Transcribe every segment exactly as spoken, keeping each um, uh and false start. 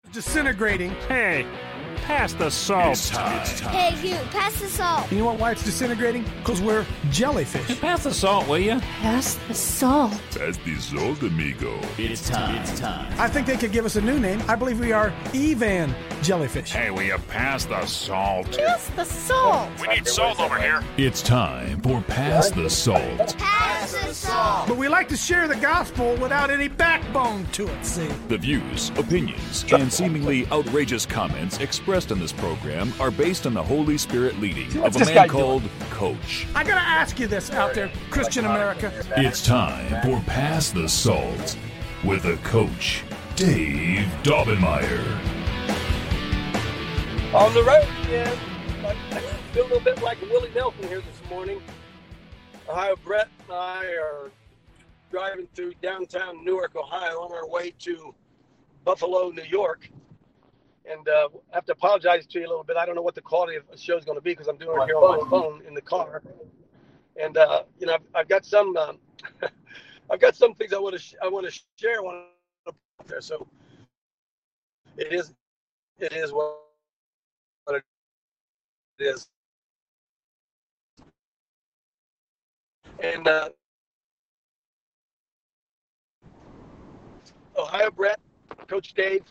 Disintegrating. Hey, pass the salt. It's time. It's time. Hey, you, pass the salt. You know what, why it's disintegrating? Because we're jellyfish. Pass the salt, will you? Pass the salt. Pass the salt, amigo. It's time. It's time. I think they could give us a new name. I believe we are Evan Jellyfish. Hey, will you pass the salt? Pass the salt. We need salt over here. It's time for Pass the Salt. Pass the salt. But we like to share the gospel without any backbone to it, see? The views, opinions, and seemingly outrageous comments expressed in this program are based on the Holy Spirit leading of a man called Coach. I gotta ask you this out there, Christian America. It's time for Pass the Salt with the Coach, Dave Daubenmire. On the road again. I feel a little bit like Willie Nelson here this morning. Ohio Brett and I are driving through downtown Newark, Ohio on our way to Buffalo, New York. And uh, I have to apologize to you a little bit. I don't know what the quality of the show is going to be because I'm doing it here on my phone in the car. And, uh, you know, I've, I've got some um, I've got some things I want to sh- I want to share. I want to put there. So it is it is what it is. And uh, Ohio Brett, Coach Dave.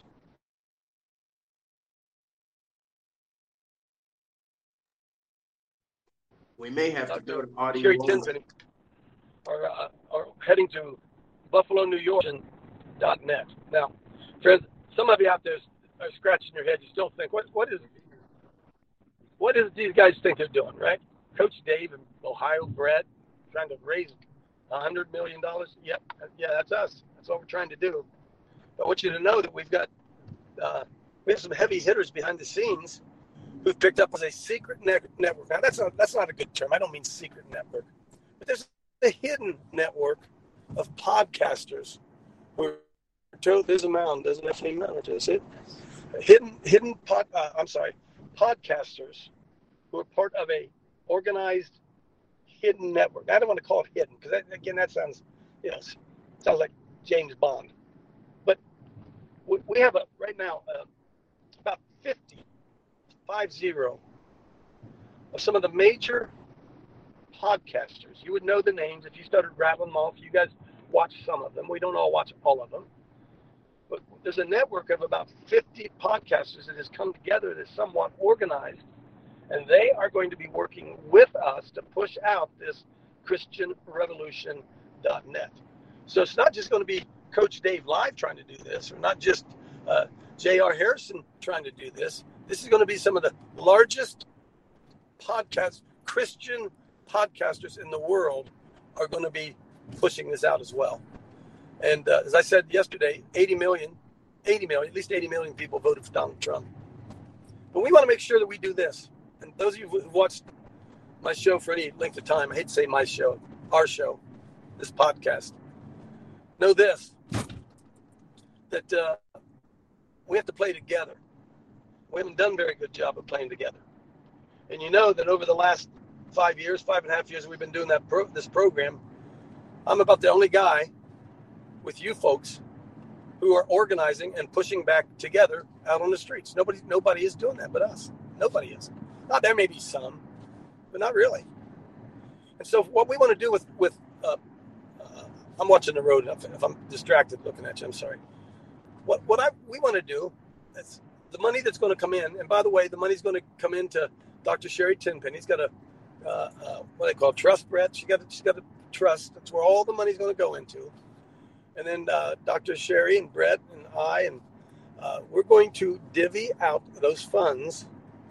We may have to go to audio. Sherry Tinsley are, uh, are heading to Buffalo, New York dot net. Now, friends, some of you out there are scratching your head. You still think, what what is what is these guys think they're doing, right? Coach Dave and Ohio Brett trying to raise a hundred million dollars. Yep, yeah, that's us. That's what we're trying to do. But I want you to know that we've got uh, we have some heavy hitters behind the scenes who've picked up as a secret ne- network. Now, that's not that's not a good term. I don't mean secret network. But there's a hidden network of podcasters who are told there's a mound, doesn't have any mound, is it? Hidden, hidden pod, uh, I'm sorry, podcasters who are part of a organized hidden network. I don't want to call it hidden because, again, that sounds, you know, sounds like James Bond. But we, we have, a right now, uh, about fifty Five zero of some of the major podcasters. You would know the names if you started rattling them off. You guys watch some of them. We don't all watch all of them. But there's a network of about fifty podcasters that has come together that is somewhat organized. And they are going to be working with us to push out this Christian Revolution dot net. So it's not just going to be Coach Dave Live trying to do this, or not just uh, J R Harrison trying to do this. This is going to be some of the largest podcast, Christian podcasters in the world are going to be pushing this out as well. And uh, as I said yesterday, eighty million, eighty million, at least eighty million people voted for Donald Trump. But we want to make sure that we do this. And those of you who've watched my show for any length of time, I hate to say my show, our show, this podcast, know this, that uh, we have to play together. We haven't done a very good job of playing together. And you know that over the last five years, five and a half years we've been doing that pro- this program, I'm about the only guy with you folks who are organizing and pushing back together out on the streets. Nobody nobody is doing that but us. Nobody is. Now, there may be some, but not really. And so what we want to do with, with uh, uh, I'm watching the road. If, if I'm distracted looking at you, I'm sorry. What what I we want to do is the money that's going to come in, and by the way, the money's going to come into Doctor Sherry Tenpenny. He's got a, uh, uh, what they call trust, Brett. She got, she's got a trust. That's where all the money's going to go into. And then uh, Doctor Sherry and Brett and I, and uh, we're going to divvy out those funds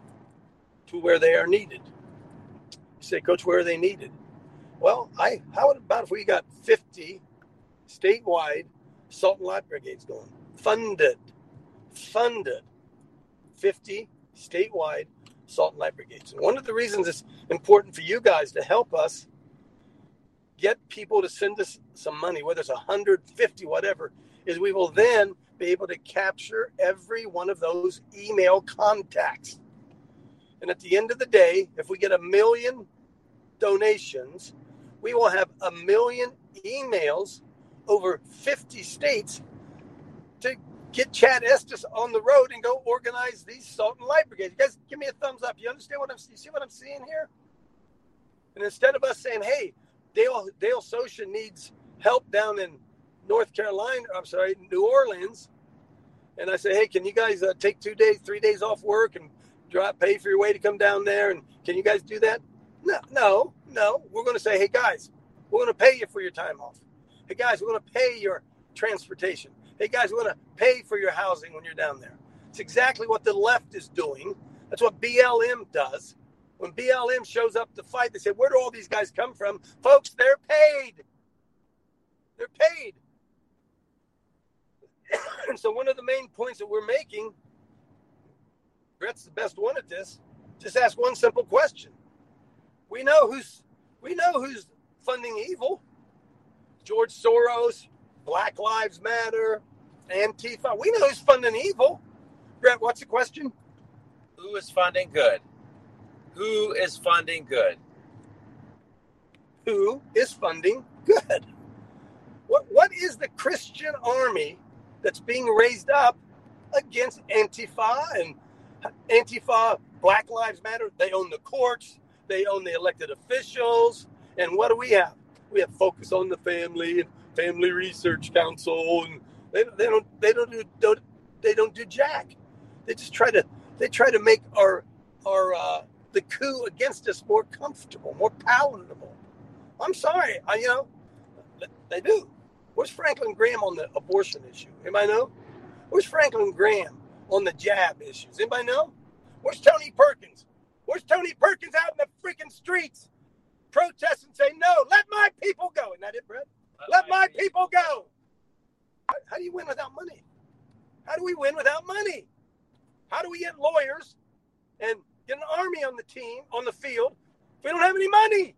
to where they are needed. You say, Coach, where are they needed? Well, I how about if we got fifty statewide salt and light brigades going? Funded. Funded. fifty statewide salt and light brigades. And one of the reasons it's important for you guys to help us get people to send us some money, whether it's one hundred fifty, whatever, is we will then be able to capture every one of those email contacts. And at the end of the day, if we get a million donations, we will have a million emails over fifty states to get Chad Estes on the road and go organize these salt and light brigades. You guys, give me a thumbs up. You understand what I'm? You see what I'm seeing here? And instead of us saying, "Hey, Dale Dale Socha needs help down in North Carolina," I'm sorry, New Orleans, and I say, "Hey, can you guys uh, take two days, three days off work and drive, pay for your way to come down there? And can you guys do that?" No, no, no. We're going to say, "Hey, guys, we're going to pay you for your time off. Hey, guys, we're going to pay your transportation. Hey, guys, we're going to pay for your housing when you're down there." It's exactly what the left is doing. That's what B L M does. When B L M shows up to fight, they say, "Where do all these guys come from?" Folks, they're paid. They're paid. And so one of the main points that we're making, Brett's the best one at this, just ask one simple question. We know who's we know who's funding evil. George Soros, Black Lives Matter, Antifa. We know who's funding evil. Brett, what's the question? Who is funding good? Who is funding good? Who is funding good? What what is the Christian army that's being raised up against Antifa and Antifa, Black Lives Matter? They own the courts. They own the elected officials. And what do we have? We have Focus on the Family and Family Research Council, and they, they don't they don't do don't, they don't do jack. They just try to they try to make our our uh, the coup against us more comfortable, more palatable. I'm sorry, I, you know, they do. Where's Franklin Graham on the abortion issue? Anybody know? Where's Franklin Graham on the jab issues? Anybody know? Where's Tony Perkins? Where's Tony Perkins out in the freaking streets? Protest and say, "No, let my people go." Isn't that it, Brett? Let, let my people, people go. How, how do you win without money? How do we win without money? How do we get lawyers and get an army on the team, on the field, if we don't have any money?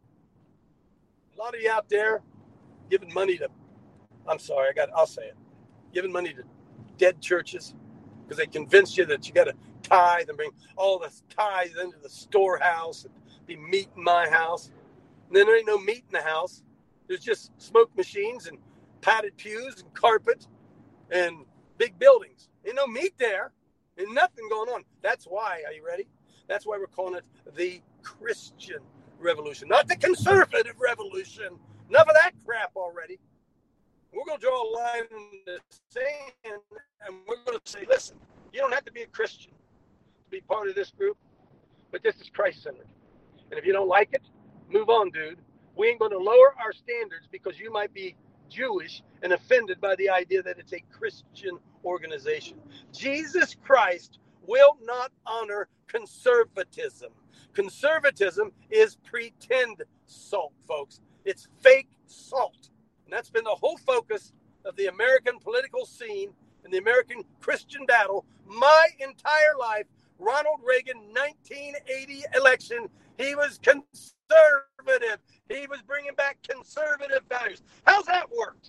A lot of you out there giving money to, I'm sorry, I got, I'll say it, giving money to dead churches because they convinced you that you got to tithe and bring all the tithes into the storehouse and be meat in my house. And then there ain't no meat in the house. There's just smoke machines and padded pews and carpet and big buildings. Ain't no meat there. Ain't nothing going on. That's why, are you ready? That's why we're calling it the Christian revolution, not the conservative revolution. Enough of that crap already. We're going to draw a line in the sand, and we're going to say, listen, you don't have to be a Christian to be part of this group, but this is Christ-centered. And if you don't like it, move on, dude. We ain't going to lower our standards because you might be Jewish and offended by the idea that it's a Christian organization. Jesus Christ will not honor conservatism. Conservatism is pretend salt, folks. It's fake salt. And that's been the whole focus of the American political scene and the American Christian battle my entire life. Ronald Reagan, nineteen eighty election, he was conservative. He was bringing back conservative values. How's that worked?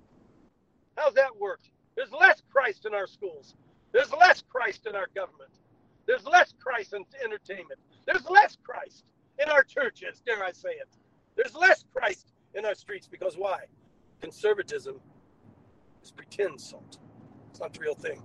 How's that worked? There's less Christ in our schools. There's less Christ in our government. There's less Christ in entertainment. There's less Christ in our churches, dare I say it. There's less Christ in our streets because why? Conservatism is pretend salt. It's not the real thing.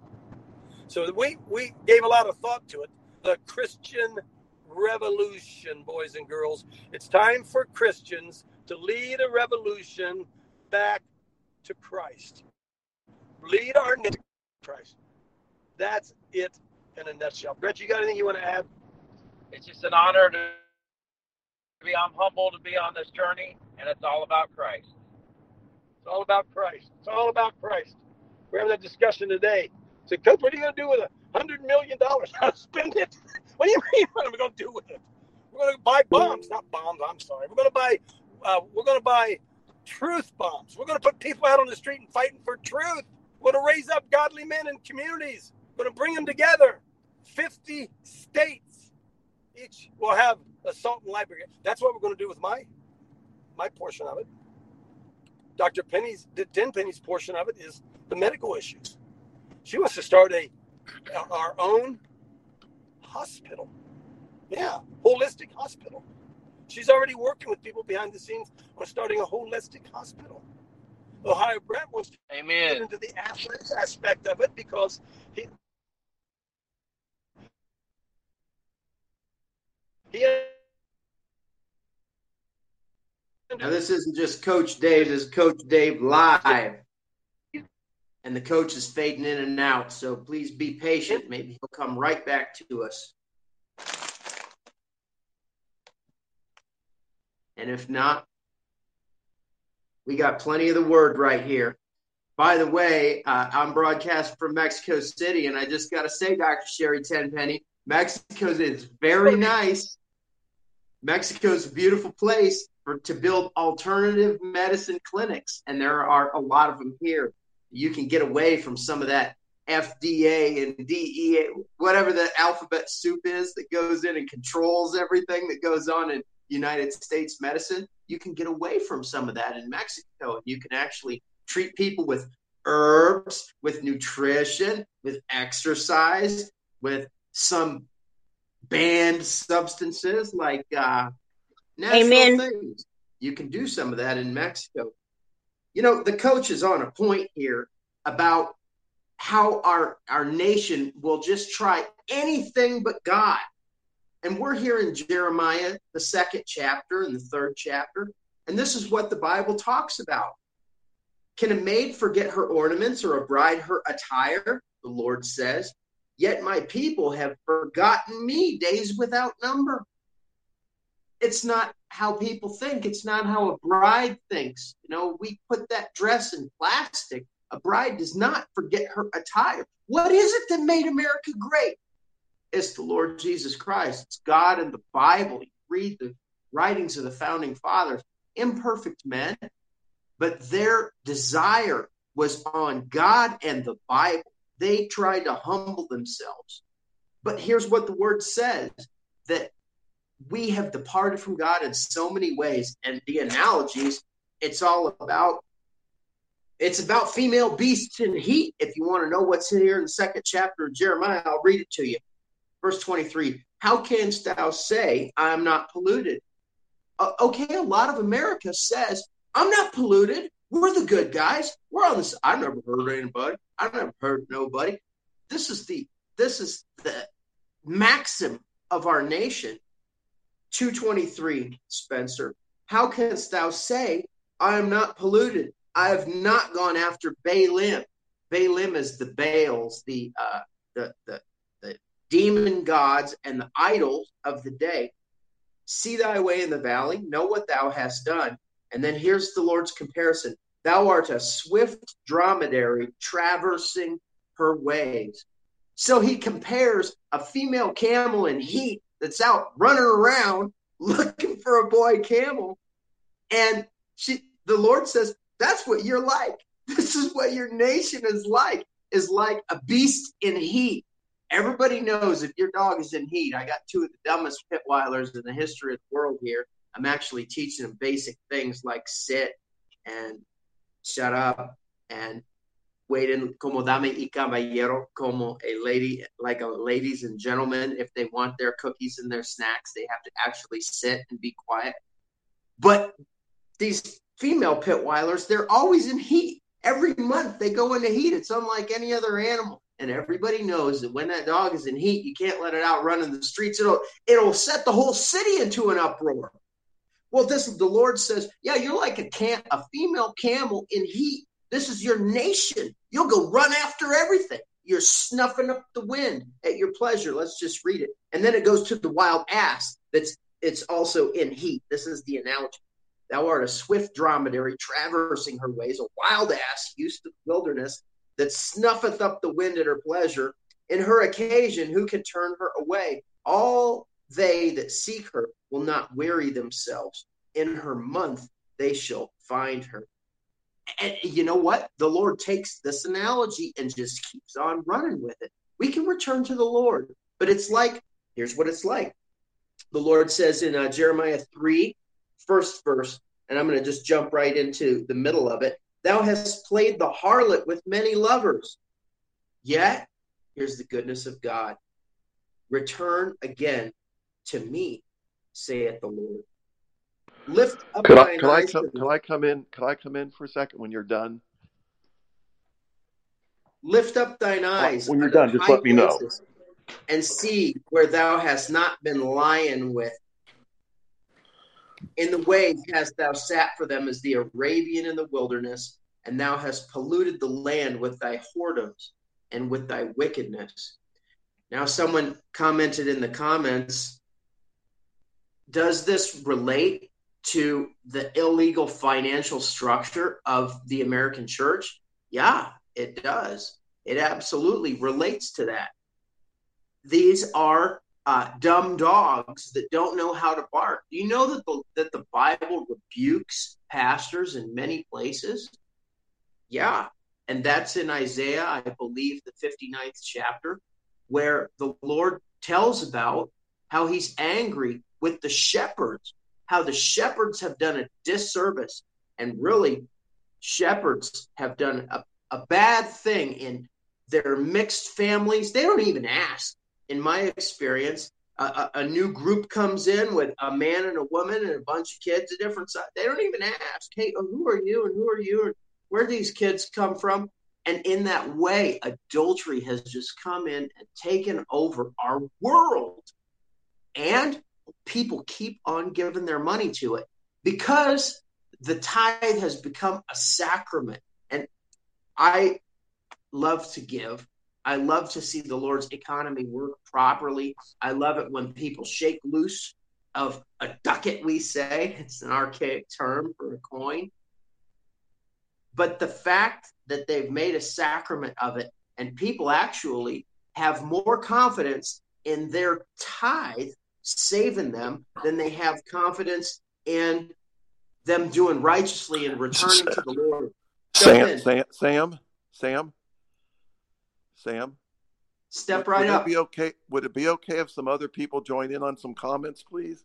So we, we gave a lot of thought to it. The Christian revolution, boys and girls. It's time for Christians to lead a revolution back to Christ. Lead our nation to Christ. That's it in a nutshell. Brett, you got anything you want to add? It's just an honor to be, I'm humbled to be on this journey, and it's all about Christ. It's all about Christ. It's all about Christ. We're having a discussion today. So, Coach, what are you going to do with a hundred million dollars? How to spend it? What do you mean? What are we going to do with it? We're going to buy bombs, not bombs. I'm sorry. We're going to buy. Uh, we're going to buy truth bombs. We're going to put people out on the street and fighting for truth. We're going to raise up godly men in communities. We're going to bring them together. Fifty states each will have a salt and light brigade. That's what we're going to do with my my portion of it. Doctor Penny's, Tenpenny's portion of it is the medical issues. She wants to start a our own hospital. Yeah, holistic hospital. She's already working with people behind the scenes on starting a holistic hospital. Ohio Brett wants to Amen. get into the athletics aspect of it because he he. Now, this isn't just Coach Dave. This is Coach Dave live. And the coach is fading in and out, so please be patient. Maybe he'll come right back to us. And if not, we got plenty of the word right here. By the way, uh, I'm broadcasting from Mexico City, and I just got to say, Doctor Sherry Tenpenny, Mexico is very nice. Mexico's a beautiful place for, to build alternative medicine clinics, and there are a lot of them here. You can get away from some of that F D A and D E A, whatever the alphabet soup is that goes in and controls everything that goes on in United States medicine. You can get away from some of that in Mexico. You can actually treat people with herbs, with nutrition, with exercise, with some banned substances like uh, natural Amen. things. You can do some of that in Mexico. You know, the coach is on a point here about how our, our nation will just try anything but God. And we're here in Jeremiah, the second chapter and the third chapter. And this is what the Bible talks about. Can a maid forget her ornaments or a bride her attire? The Lord says, yet my people have forgotten me days without number. It's not how people think. It's not how a bride thinks. You know, we put that dress in plastic. A bride does not forget her attire. What is it that made America great? It's the Lord Jesus Christ. It's God and the Bible. You read the writings of the founding fathers, imperfect men, but their desire was on God and the Bible. They tried to humble themselves. But here's what the word says, that we have departed from God in so many ways. And the analogies, it's all about, it's about female beasts in heat. If you want to know what's in here in the second chapter of Jeremiah, I'll read it to you. Verse twenty-three, how canst thou say, I am not polluted? Uh, okay, a lot of America says, I'm not polluted. We're the good guys. We're on this. I've never hurt anybody. I've never hurt nobody. This is the, this is the maxim of our nation. two twenty-three, Spencer. How canst thou say, I am not polluted? I have not gone after Baalim. Baalim is the Baals, the uh, the the the demon gods and the idols of the day. See thy way in the valley, know what thou hast done. And then here's the Lord's comparison. Thou art a swift dromedary traversing her ways. So he compares a female camel in heat that's out running around looking for a boy camel. And she, the Lord says, that's what you're like. This is what your nation is like, is like a beast in heat. Everybody knows if your dog is in heat. I got two of the dumbest Pitweilers in the history of the world here. I'm actually teaching them basic things like sit and shut up and wait in como dame y caballero, como a lady, like a ladies and gentlemen. If they want their cookies and their snacks, they have to actually sit and be quiet. But these female Pitweilers, they're always in heat. Every month they go into heat. It's unlike any other animal. And everybody knows that when that dog is in heat, you can't let it out running the streets. It'll, it'll set the whole city into an uproar. Well, this the Lord says, yeah, you're like a cam, a female camel in heat. This is your nation. You'll go run after everything. You're snuffing up the wind at your pleasure. Let's just read it. And then it goes to the wild ass that's it's also in heat. This is the analogy. Thou art a swift dromedary traversing her ways, a wild ass used to the wilderness that snuffeth up the wind at her pleasure. In her occasion, who can turn her away? All they that seek her will not weary themselves. In her month, they shall find her. And you know what? The Lord takes this analogy and just keeps on running with it. We can return to the Lord, but it's like, here's what it's like. The Lord says in uh, Jeremiah three, first verse, and I'm going to just jump right into the middle of it. Thou hast played the harlot with many lovers. Yet, here's the goodness of God. Return again to me, saith the Lord. Lift up Could I thine could I eyes come to the could I come in could I come in for a second when you're done? Lift up thine eyes When you're unto done, just high let me know. places, and see where thou hast not been lying with. In the way hast thou sat for them as the Arabian in the wilderness, and thou hast polluted the land with thy whoredoms and with thy wickedness. Now, someone commented in the comments, does this relate to the illegal financial structure of the American church? Yeah, it does. It absolutely relates to that. These are uh, dumb dogs that don't know how to bark. Do you know that the, that the Bible rebukes pastors in many places? Yeah, and that's in Isaiah, I believe, the fifty-ninth chapter, where the Lord tells about how he's angry with the shepherds, how the shepherds have done a disservice, and really shepherds have done a, a bad thing in their mixed families. They don't even ask. In my experience, a, a, a new group comes in with a man and a woman and a bunch of kids, a different side. They don't even ask, hey, who are you and who are you and where do these kids come from? And in that way, adultery has just come in and taken over our world. And people keep on giving their money to it because the tithe has become a sacrament. And I love to give. I love to see the Lord's economy work properly. I love it when people shake loose of a ducat, we say. It's an archaic term for a coin. But the fact that they've made a sacrament of it, and people actually have more confidence in their tithe saving them than they have confidence in them doing righteously and returning to the Lord. Sam, Sam, Sam, Sam, Sam. Step would, right would up. It be okay? Would it be okay if some other people join in on some comments, please?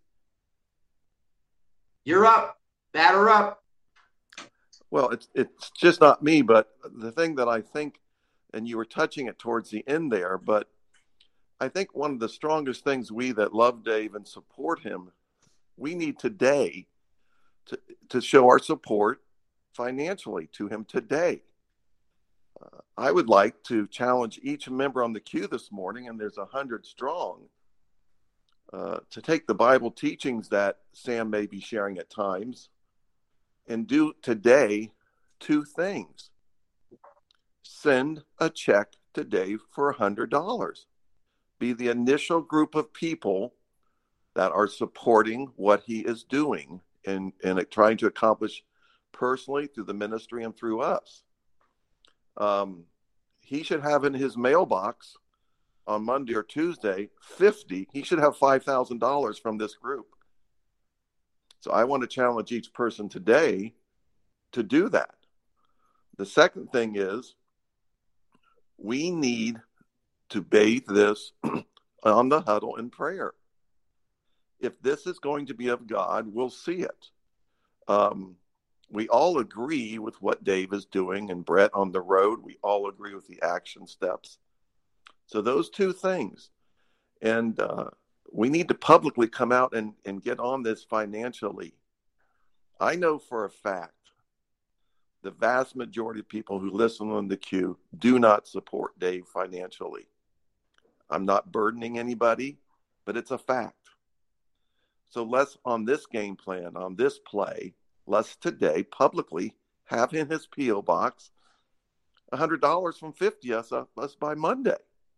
You're up. Batter up. Well, it's it's just not me, but the thing that I think, and you were touching it towards the end there, but I think one of the strongest things we that love Dave and support him, we need today to to show our support financially to him today. Uh, I would like to challenge each member on the queue this morning, and there's a hundred strong, uh, to take the Bible teachings that Sam may be sharing at times and do today two things. Send a check to Dave for one hundred dollars. Be the initial group of people that are supporting what he is doing and, and trying to accomplish personally through the ministry and through us. Um, he should have in his mailbox on Monday or Tuesday, fifty, he should have five thousand dollars from this group. So I want to challenge each person today to do that. The second thing is we need to bathe this on the huddle in prayer. If this is going to be of God, we'll see it. Um, we all agree with what Dave is doing and Brett on the road. We all agree with the action steps. So those two things. And uh, we need to publicly come out and, and get on this financially. I know for a fact the vast majority of people who listen on the queue do not support Dave financially. I'm not burdening anybody, but it's a fact. So let's, on this game plan, on this play, let's today publicly have in his P O box one hundred dollars from fifty us uh, us by Monday.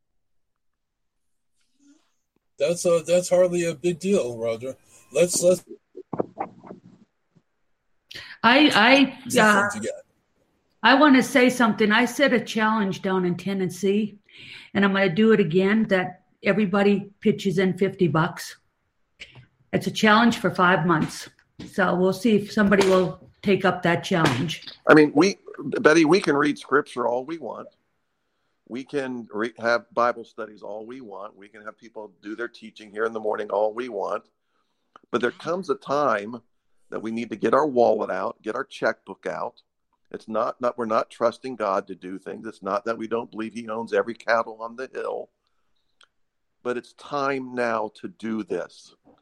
That's a, that's hardly a big deal, Roger. Let's let's. I I uh, I want to say something. I set a challenge down in Tennessee, and I'm going to do it again. That everybody pitches in fifty bucks. It's a challenge for five months. So we'll see if somebody will take up that challenge. I mean, we, Betty, we can read scripture all we want. We can re- have Bible studies all we want. We can have people do their teaching here in the morning all we want. But there comes a time that we need to get our wallet out, get our checkbook out. It's not, not we're not trusting God to do things. It's not that we don't believe he owns every cattle on the hill. But it's time now to do this.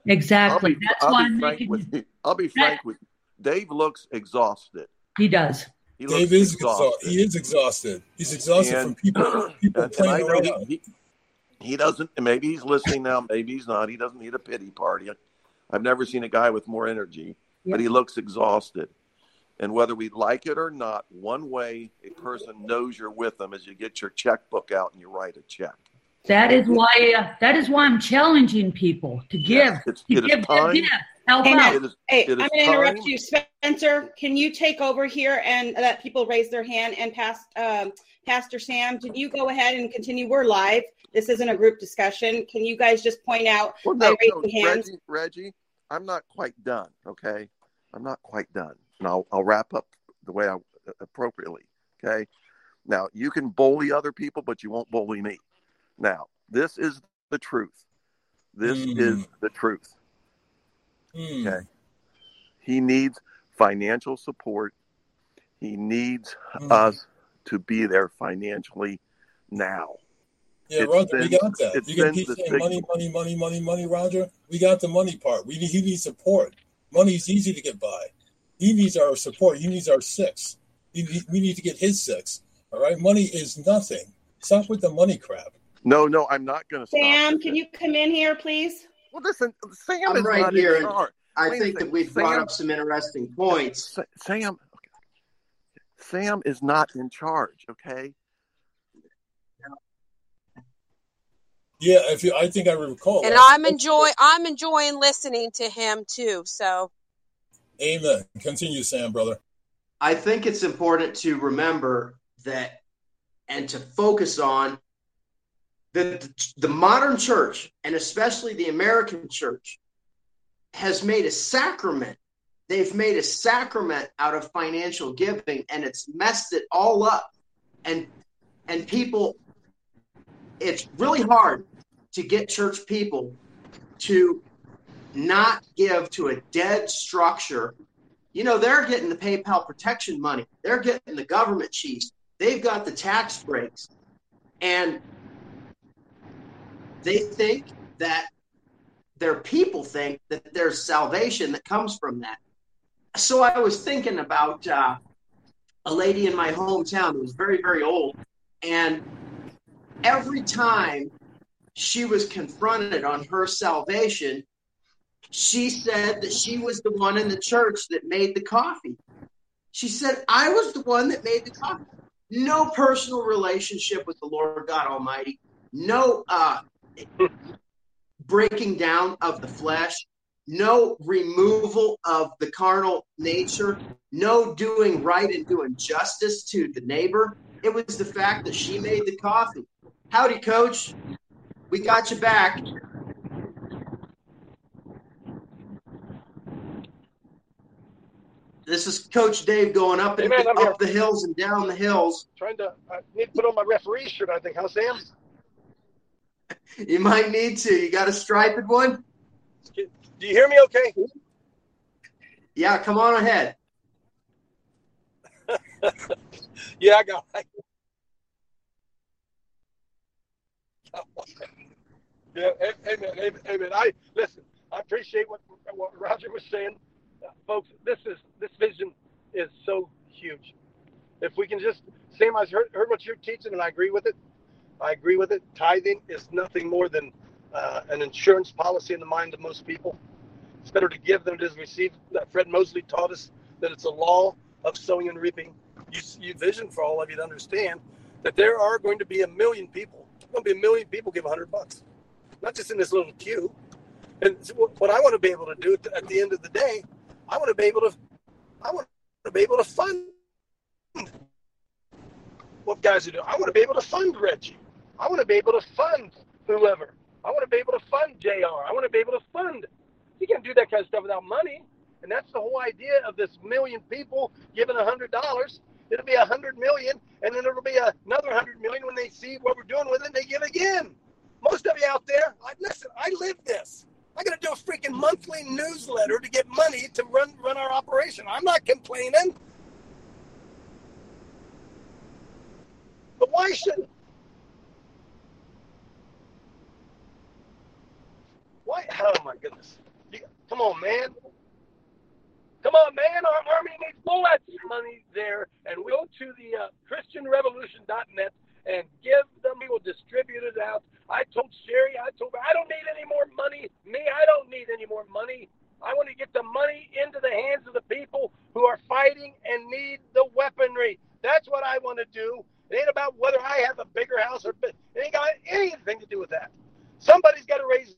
Exactly. I'll be, That's I'll why be I'm frank making with you. I'll be frank with you. Dave looks exhausted. He does. He Dave looks is exhausted. exhausted. He is exhausted. He's exhausted And- from people people and, and playing I know around. he, he he doesn't. Maybe he's listening now. Maybe he's not. He doesn't need a pity party. I've never seen a guy with more energy, Yeah. but he looks exhausted. And whether we like it or not, one way a person knows you're with them is you get your checkbook out and you write a check. That is why. Uh, that is why I'm challenging people to give. Yes, it's, to it give is time. give. Help Hey, out. It is, Hey, it I'm is going to interrupt time. you. Spencer, can you take over here and let people raise their hand? And past, um, Pastor Sam, can you go ahead and continue? We're live. This isn't a group discussion. Can you guys just point out Well, by no, no, raising hands? Reggie, Reggie, I'm not quite done, okay? I'm not quite done. And I'll, I'll wrap up the way I appropriately, okay? Now, you can bully other people, but you won't bully me. Now, this is the truth. This Mm. is the truth. Hmm. Okay. He needs financial support. He needs Mm. us to be there financially now. Yeah, It's Roger, we been- got that. it's You can been keep the saying big- money, money, money, money, money, Roger. We got the money part. We need, he needs support. Money's easy to get by. He needs our support. He needs our six. He, he- we need to get his six. All right? Money is nothing. Stop with the money crap. No, no, I'm not going to stop. Sam, with can it. you come in here, please? Well, listen, Sam I'm is right not here, in and charge. I Wait a think that second. we've brought Sam- up some interesting points. Sa- Sam, okay. Sam is not in charge, okay? Yeah, if you, I think I recall. And that. I'm enjoy I'm enjoying listening to him too. So Amen. Continue, Sam, brother. I think it's important to remember that and to focus on that the, the modern church, and especially the American church, has made a sacrament. They've made a sacrament out of financial giving, and it's messed it all up. And and people, it's really hard to get church people to not give to a dead structure. You know, they're getting the PayPal protection money. They're getting the government cheese. They've got the tax breaks. And they think that their people think that there's salvation that comes from that. So I was thinking about uh, a lady in my hometown who was very, very old. And every time she was confronted on her salvation, she said that she was the one in the church that made the coffee. She said, I was the one that made the coffee. No personal relationship with the Lord God Almighty. No uh, breaking down of the flesh. No removal of the carnal nature. No doing right and doing justice to the neighbor. It was the fact that she made the coffee. Howdy, Coach. We got you back. This is Coach Dave going up and Hey, man, I'm up here. the hills and down the hills. Trying to, I need to put on my referee shirt, I think, huh, Sam? You might need to. You got a striped one? Do you hear me okay? Yeah, come on ahead. Yeah, I got it. Yeah, amen, amen, amen. I listen. I appreciate what what Roger was saying, uh, folks. This is this vision is so huge. If we can just, Sam, I heard, heard what you're teaching, and I agree with it. I agree with it. Tithing is nothing more than uh, an insurance policy in the mind of most people. It's better to give than it is receive. That Fred Mosley taught us that it's a law of sowing and reaping. You, you vision for all of you to understand that there are going to be a million people. There's going to be a million people give a hundred bucks, not just in this little queue. And what I want to be able to do at the end of the day, I want to be able to, I want to be able to fund what guys are doing. I want to be able to fund Reggie. I want to be able to fund whoever. I want to be able to fund J R. I want to be able to fund. You can't do that kind of stuff without money. And that's the whole idea of this million people giving a hundred dollars. It'll be a hundred million, and then it'll be another hundred million when they see what we're doing with it. And they give again. Most of you out there, I, listen. I live this. I got to do a freaking monthly newsletter to get money to run run our operation. I'm not complaining. But why should? Why? Oh my goodness. Come on, man. Come on, man. Our Army needs bullets money there. And we go to the uh, Christian Revolution dot net and give them. We will distribute it out. I told Sherry, I told her, I don't need any more money. Me, I don't need any more money. I want to get the money into the hands of the people who are fighting and need the weaponry. That's what I want to do. It ain't about whether I have a bigger house or it ain't got anything to do with that. Somebody's got to raise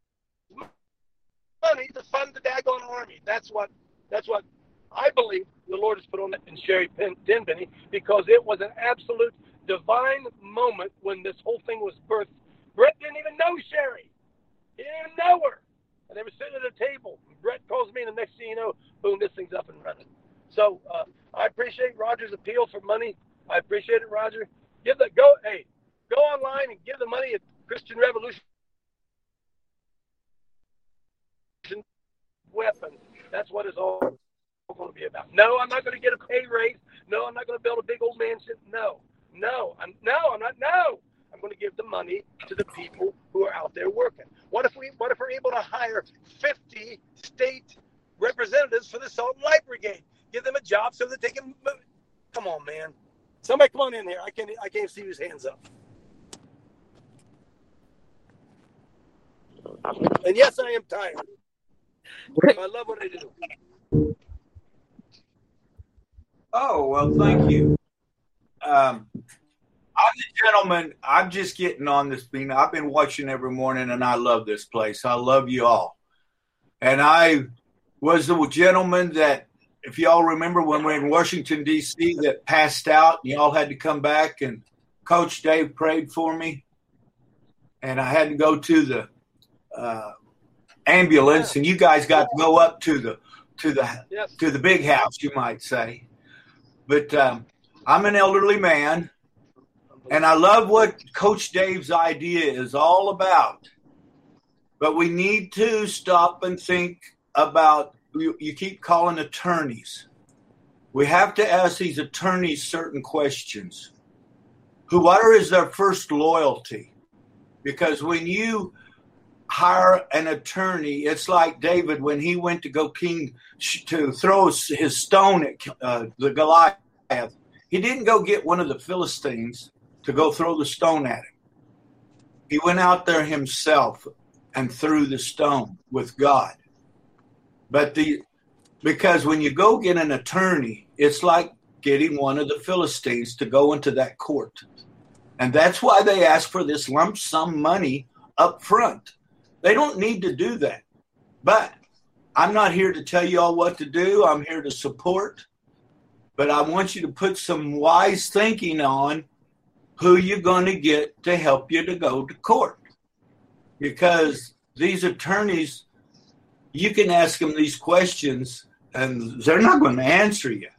money to fund the daggone army. That's what that's what I believe the Lord has put on it in Sherry Tenpenny, because it was an absolute divine moment when this whole thing was birthed. Brett didn't even know Sherry. He didn't even know her. And they were sitting at a table. Brett calls me, and the next thing you know, boom, this thing's up and running. So uh, I appreciate Roger's appeal for money. I appreciate it, Roger. Give the go. Hey, go online and give the money at Christian Revolution Weapons. That's what it's all going to be about. No, I'm not going to get a pay raise. No, I'm not going to build a big old mansion. No, no, I'm no, I'm not. No, I'm going to give the money to the people who are out there working. What if we? What if we're able to hire fifty state representatives for the Salt and Light Brigade? Give them a job so that they can. Come on, man. Somebody come on in here. I can't. I can't see whose hands up. And yes, I am tired. I love what I do. Oh, well, thank you. Um, I'm the gentleman. I'm just getting on this thing. I've been watching every morning, and I love this place. I love you all. And I was the gentleman that, if y'all remember when we were in Washington, D C, that passed out, and y'all had to come back, and Coach Dave prayed for me. And I had to go to the uh, ambulance, and you guys got to go up to the to the yes. to the big house, you might say. But um, I'm an elderly man, and I love what Coach Dave's idea is all about. But we need to stop and think about, you, you keep calling attorneys. We have to ask these attorneys certain questions. Who, what is their first loyalty? Because when you hire an attorney, it's like David when he went to go king to throw his stone at uh, the Goliath. He didn't go get one of the Philistines to go throw the stone at him. He went out there himself and threw the stone with God. But the because when you go get an attorney, it's like getting one of the Philistines to go into that court. And that's why they ask for this lump sum money up front. They don't need to do that. But I'm not here to tell you all what to do. I'm here to support. But I want you to put some wise thinking on who you're going to get to help you to go to court. Because these attorneys, you can ask them these questions, and they're not going to answer you.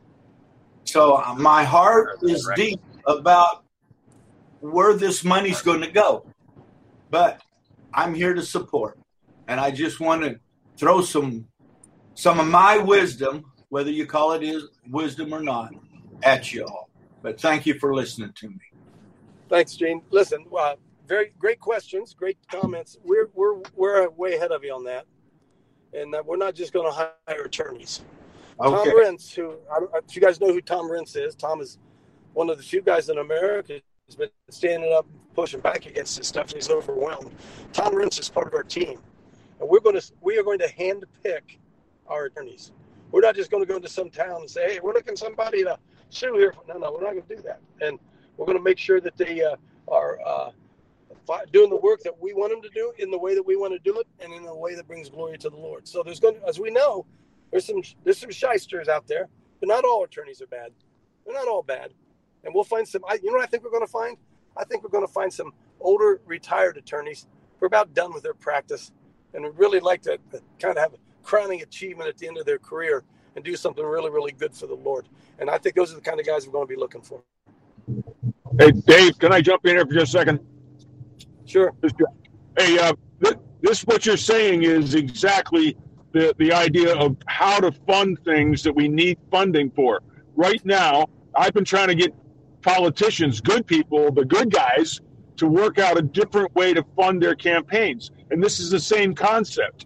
So my heart is deep about where this money's going to go. But I'm here to support. And I just want to throw some some of my wisdom, whether you call it is wisdom or not, at you all. But thank you for listening to me. Thanks, Gene. Listen, uh, very great questions, great comments. We're we're we're way ahead of you on that, and uh, we're not just going to hire attorneys. Okay. Tom Renz, who I don't, if you guys know who Tom Renz is, Tom is one of the few guys in America who's been standing up, pushing back against this stuff. He's overwhelmed. Tom Renz is part of our team, and we're going to we are going to hand pick our attorneys. We're not just going to go into some town and say, "Hey, we're looking for somebody to sue here." No, no, we're not going to do that, and we're going to make sure that they uh, are uh, doing the work that we want them to do in the way that we want to do it, and in a way that brings glory to the Lord. So there's going to, as we know, there's some there's some shysters out there, but not all attorneys are bad. They're not all bad, and we'll find some. I, you know what I think we're going to find? I think we're going to find some older retired attorneys who are about done with their practice, and would really like to kind of have a crowning achievement at the end of their career and do something really, really good for the Lord. And I think those are the kind of guys we're going to be looking for. Hey, Dave, can I jump in here for just a second? Sure. Hey, uh, th- this what you're saying is exactly the, the idea of how to fund things that we need funding for. Right now, I've been trying to get politicians, good people, the good guys, to work out a different way to fund their campaigns. And this is the same concept.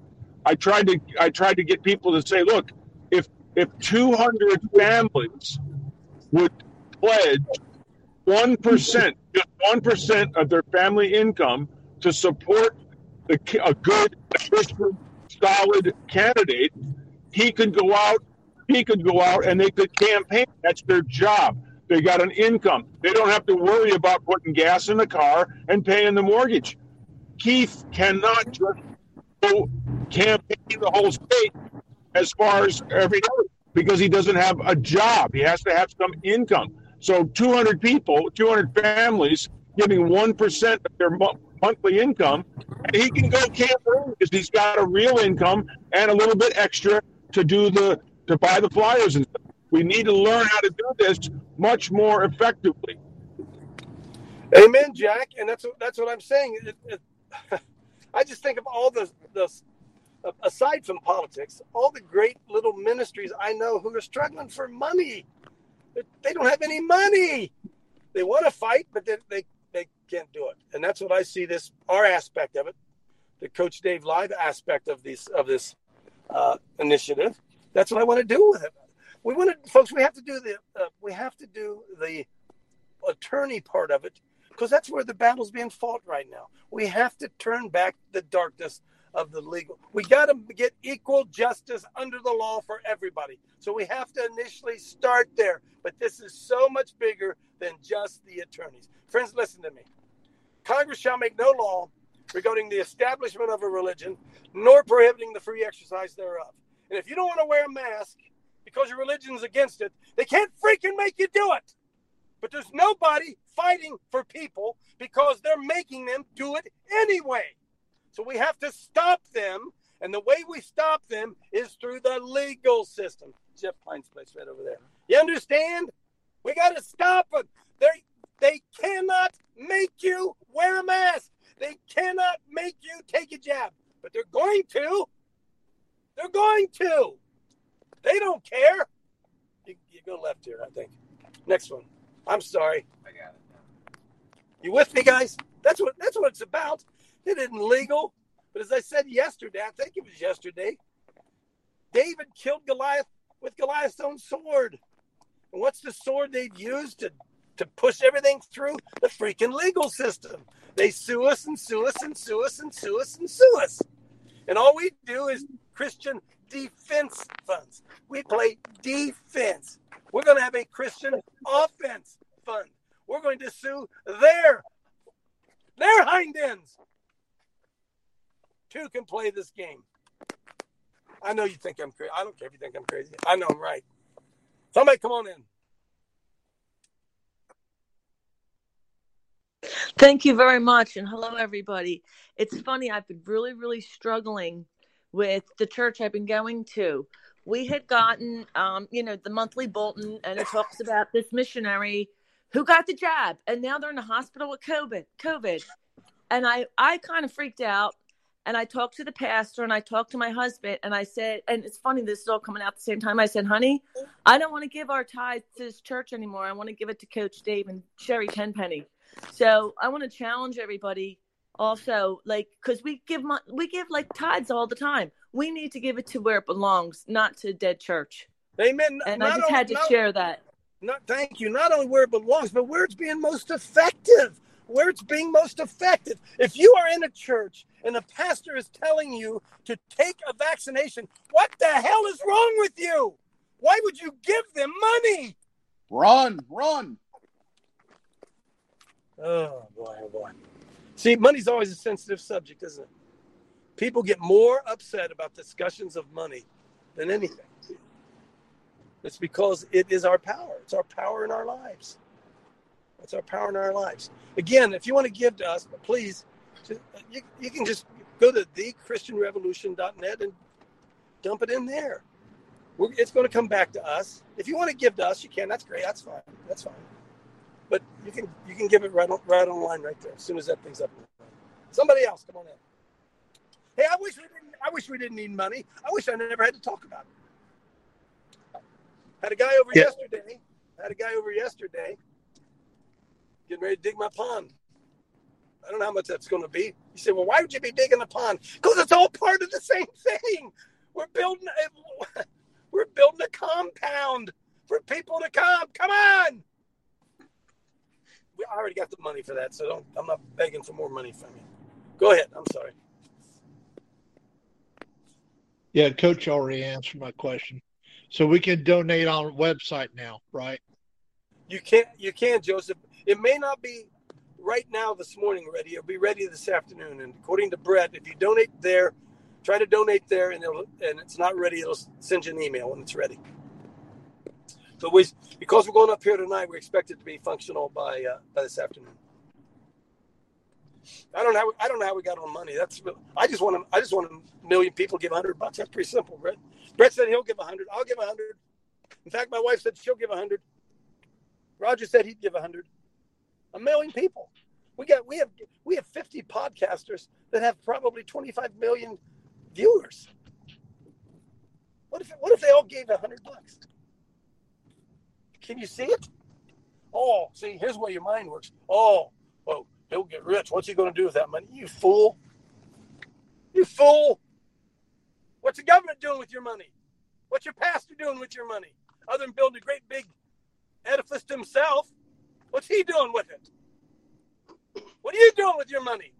I tried to I tried to get people to say, look, if if two hundred families would pledge one percent, just one percent of their family income to support the, a good, Christian, solid candidate, he could go out. He could go out and they could campaign. That's their job. They got an income. They don't have to worry about putting gas in the car and paying the mortgage. Keith cannot just go campaign the whole state as far as every day because he doesn't have a job. He has to have some income. So two hundred people, two hundred families giving one percent of their mo- monthly income, and he can go campaign because he's got a real income and a little bit extra to do the to buy the flyers and stuff. We need to learn how to do this much more effectively. Amen, Jack. And that's that's what I'm saying. It, it, I just think of all the, the, aside from politics, all the great little ministries I know who are struggling for money. They don't have any money. They want to fight, but they, they, they can't do it. And that's what I see this, our aspect of it, the Coach Dave Live aspect of this, of this uh, initiative. That's what I want to do with it. We want to, folks, we have to do the, uh, we have to do the attorney part of it because that's where the battle's being fought right now. We have to turn back the darkness of the legal. We got to get equal justice under the law for everybody. So we have to initially start there. But this is so much bigger than just the attorneys. Friends, listen to me. Congress shall make no law regarding the establishment of a religion, nor prohibiting the free exercise thereof. And if you don't want to wear a mask because your religion's against it, they can't freaking make you do it. But there's nobody fighting for people because they're making them do it anyway. So we have to stop them, and the way we stop them is through the legal system. Jeff Pine's place right over there. You understand? We got to stop them. They they cannot make you wear a mask. They cannot make you take a jab, but they're going to. They're going to. They don't care. You, you go left here, I think. Next one. I'm sorry. I got it. You with me, guys? That's what that's what it's about. It isn't legal. But as I said yesterday, I think it was yesterday, David killed Goliath with Goliath's own sword. And what's the sword they'd used to, to push everything through? The freaking legal system. They sue us and sue us and sue us and sue us and sue us. And all we do is Christian defense funds. We play defense. We're going to have a Christian offense fund. We're going to sue their, their hind ends. Two can play this game. I know you think I'm crazy. I don't care if you think I'm crazy. I know I'm right. Somebody come on in. Thank you very much. And hello, everybody. It's funny. I've been really, really struggling with the church I've been going to. We had gotten, um, you know, the monthly bulletin, and it talks about this missionary who got the jab, and now they're in the hospital with COVID. COVID. And I, I kind of freaked out. And I talked to the pastor and I talked to my husband and I said, and it's funny, this is all coming out at the same time. I said, honey, I don't want to give our tithe to this church anymore. I want to give it to Coach Dave and Sherry Tenpenny. So I want to challenge everybody also, like, because we give we give like tithes all the time. We need to give it to where it belongs, not to a dead church. Amen. And not I just only, had to not, share that. Not, thank you. Not only where it belongs, but where it's being most effective. Where it's being most effective. If you are in a church and the pastor is telling you to take a vaccination, what the hell is wrong with you? Why would you give them money? Run, run. Oh, boy, oh, boy. See, money's always a sensitive subject, isn't it? People get more upset about discussions of money than anything. It's because it is our power. It's our power in our lives. It's our power in our lives. Again, if you want to give to us, please, you, you can just go to the christian revolution dot net and dump it in there. We're, it's going to come back to us. If you want to give to us, you can. That's great. That's fine. That's fine. But you can you can give it right on, right online right there as soon as that thing's up. Somebody else, come on in. Hey, I wish we didn't. I wish we didn't need money. I wish I never had to talk about it. Had a guy over yeah. yesterday. Had a guy over yesterday. Getting ready to dig my pond. I don't know how much that's going to be. You say, well, why would you be digging a pond? Because it's all part of the same thing. We're building a, we're building a compound for people to come. Come on. We already got the money for that, so don't, I'm not begging for more money from you. Go ahead. I'm sorry. Yeah, Coach already answered my question. So we can donate on our website now, right? You can't, you can, Joseph. It may not be right now this morning ready. It'll be ready this afternoon. And according to Brett, if you donate there, try to donate there, and it'll, and it's not ready, it'll send you an email when it's ready. So we, because we're going up here tonight, we expect it to be functional by uh, by this afternoon. I don't know. I don't know how we got on money. That's I just want to. I just want a million people give a hundred bucks. That's pretty simple, Brett. Brett said he'll give a hundred. I'll give a hundred. In fact, my wife said she'll give a hundred. Roger said he'd give a hundred. A million people. We got. We have. We have fifty podcasters that have probably twenty-five million viewers. What if? What if they all gave a hundred bucks? Can you see it? Oh, see, here's where your mind works. Oh, well, he'll get rich. What's he going to do with that money? You fool. You fool. What's the government doing with your money? What's your pastor doing with your money? Other than building a great big edifice to himself, what's he doing with it? What are you doing with your money?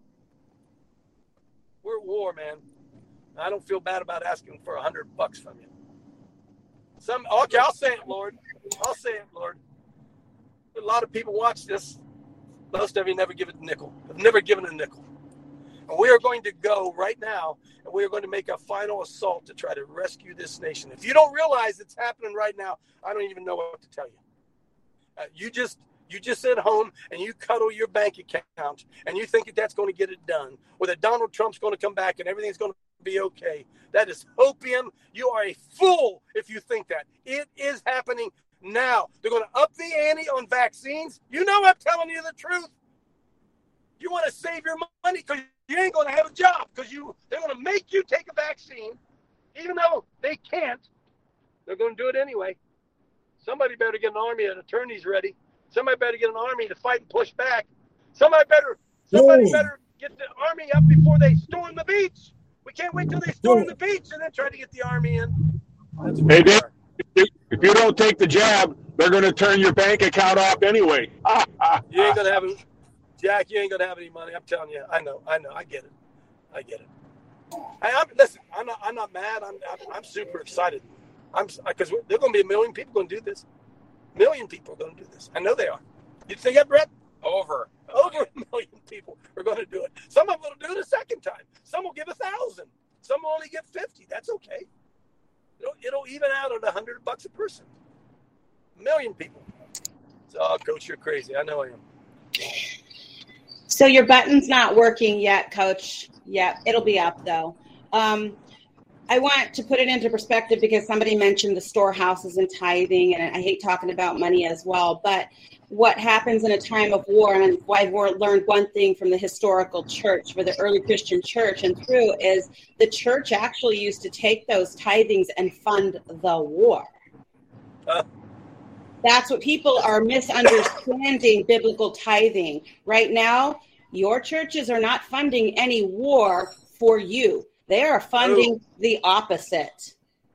We're at war, man. I don't feel bad about asking for a hundred bucks from you. Some okay, I'll say it, Lord. I'll say it, Lord. A lot of people watch this. Most of you never give it a nickel. Have never given a nickel. And we are going to go right now, and we are going to make a final assault to try to rescue this nation. If you don't realize it's happening right now, I don't even know what to tell you. Uh, you just you just sit home and you cuddle your bank account, and you think that that's going to get it done, or that Donald Trump's going to come back and everything's going to be okay. That is hopium. You are a fool if you think that. It is happening now. They're going to up the ante on vaccines. You know I'm telling you the truth. You want to save your money because you ain't going to have a job, because you they're going to make you take a vaccine, even though they can't. They're going to do it anyway. Somebody better get an army of attorneys ready. Somebody better get an army to fight and push back. Somebody better somebody Whoa. better get the army up before they storm the beach. We can't wait till they storm the beach and then try to get the army in. That's Hey, Dave, if if you don't take the jab, they're going to turn your bank account off anyway. You ain't gonna have it, Jack. You ain't gonna have any money. I'm telling you. I know. I know. I get it. I get it. Hey, I'm, listen. I'm not. I'm not mad. I'm. I'm, I'm super excited. I'm because there're going to be a million people going to do this. A million people are going to do this. I know they are. You think that, Brett? Over. Over a million people are going to do it. Some of them will do it a second time. Some will give a thousand. Some will only get fifty. That's okay. It'll, it'll even out at a hundred bucks a person. A million people. So, oh, Coach, you're crazy. I know I am. So your button's not working yet, Coach. Yeah, it'll be up though. Um, I want to put it into perspective because somebody mentioned the storehouses and tithing, and I hate talking about money as well. But what happens in a time of war, and I've learned one thing from the historical church, for the early Christian church and through, is the church actually used to take those tithings and fund the war. Uh. That's what people are misunderstanding biblical tithing. Right now, your churches are not funding any war for you. They are funding Ooh. the opposite.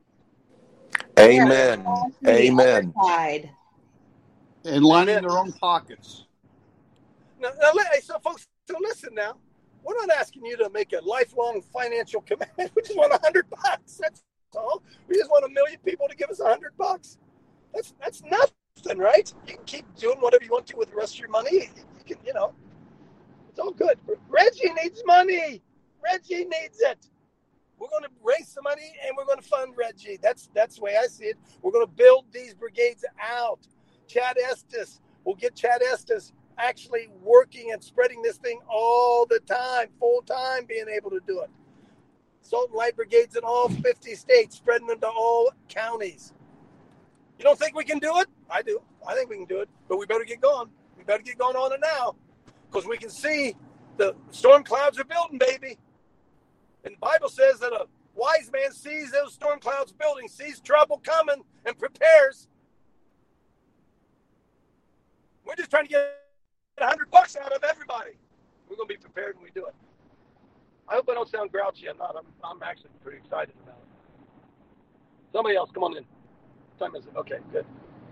Amen. Amen. And lining their own pockets. Now, now, so folks, so listen now. We're not asking you to make a lifelong financial commitment. We just want a hundred bucks. That's all. We just want a million people to give us a hundred bucks. That's that's nothing, right? You can keep doing whatever you want to with the rest of your money. You can, you know, it's all good. Reggie needs money. Reggie needs it. We're going to raise some money and we're going to fund Reggie. That's that's the way I see it. We're going to build these brigades out. Chad Estes, we'll get Chad Estes actually working and spreading this thing all the time, full time, being able to do it. Salt and light brigades in all fifty states, spreading them to all counties. You don't think we can do it? I do. I think we can do it, but we better get going. We better get going on it now, because we can see the storm clouds are building, baby. And the Bible says that a wise man sees those storm clouds building, sees trouble coming, and prepares. We're just trying to get a hundred bucks out of everybody. We're going to be prepared when we do it. I hope I don't sound grouchy. I'm not. I'm, I'm actually pretty excited about it. Somebody else, come on in. What time is it? Okay, good.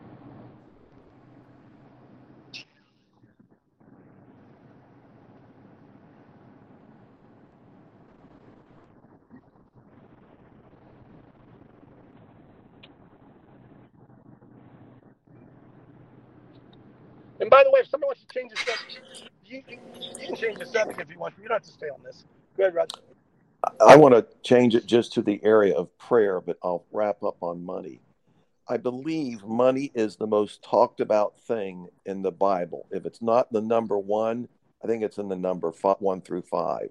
And by the way, if somebody wants to change the subject, you, you, you can change the subject if you want to. You don't have to stay on this. Go ahead, Roger. I want to change it just to the area of prayer, but I'll wrap up on money. I believe money is the most talked about thing in the Bible. If it's not the number one, I think it's in the number five, one through five.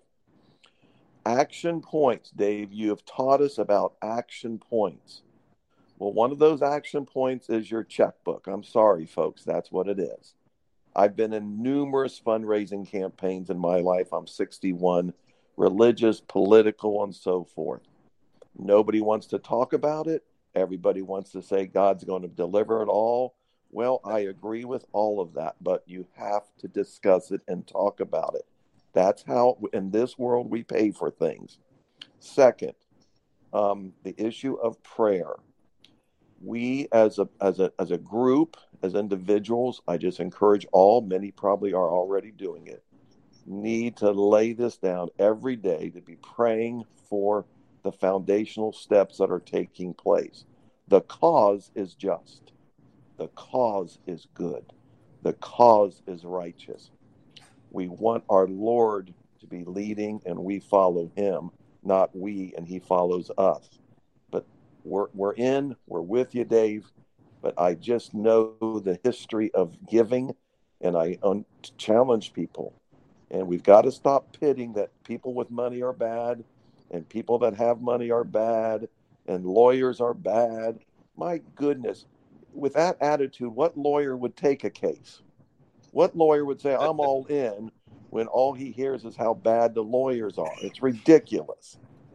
Action points, Dave. You have taught us about action points. Well, one of those action points is your checkbook. I'm sorry, folks. That's what it is. I've been in numerous fundraising campaigns in my life. I'm sixty-one, religious, political, and so forth. Nobody wants to talk about it. Everybody wants to say God's going to deliver it all. Well, I agree with all of that, but you have to discuss it and talk about it. That's how, in this world, we pay for things. Second, um, the issue of prayer. We, as a as a as a group, as individuals, I just encourage all. Many probably are already doing it. Need to lay this down every day to be praying for the foundational steps that are taking place. The cause is just. The cause is good. The cause is righteous. We want our Lord to be leading and we follow him, not we and he follows us. But we're, we're in, we're with you, Dave, but I just know the history of giving and I un- challenge people. And we've got to stop pitting that people with money are bad and people that have money are bad and lawyers are bad. My goodness, with that attitude, what lawyer would take a case? What lawyer would say, I'm all in, when all he hears is how bad the lawyers are? It's ridiculous.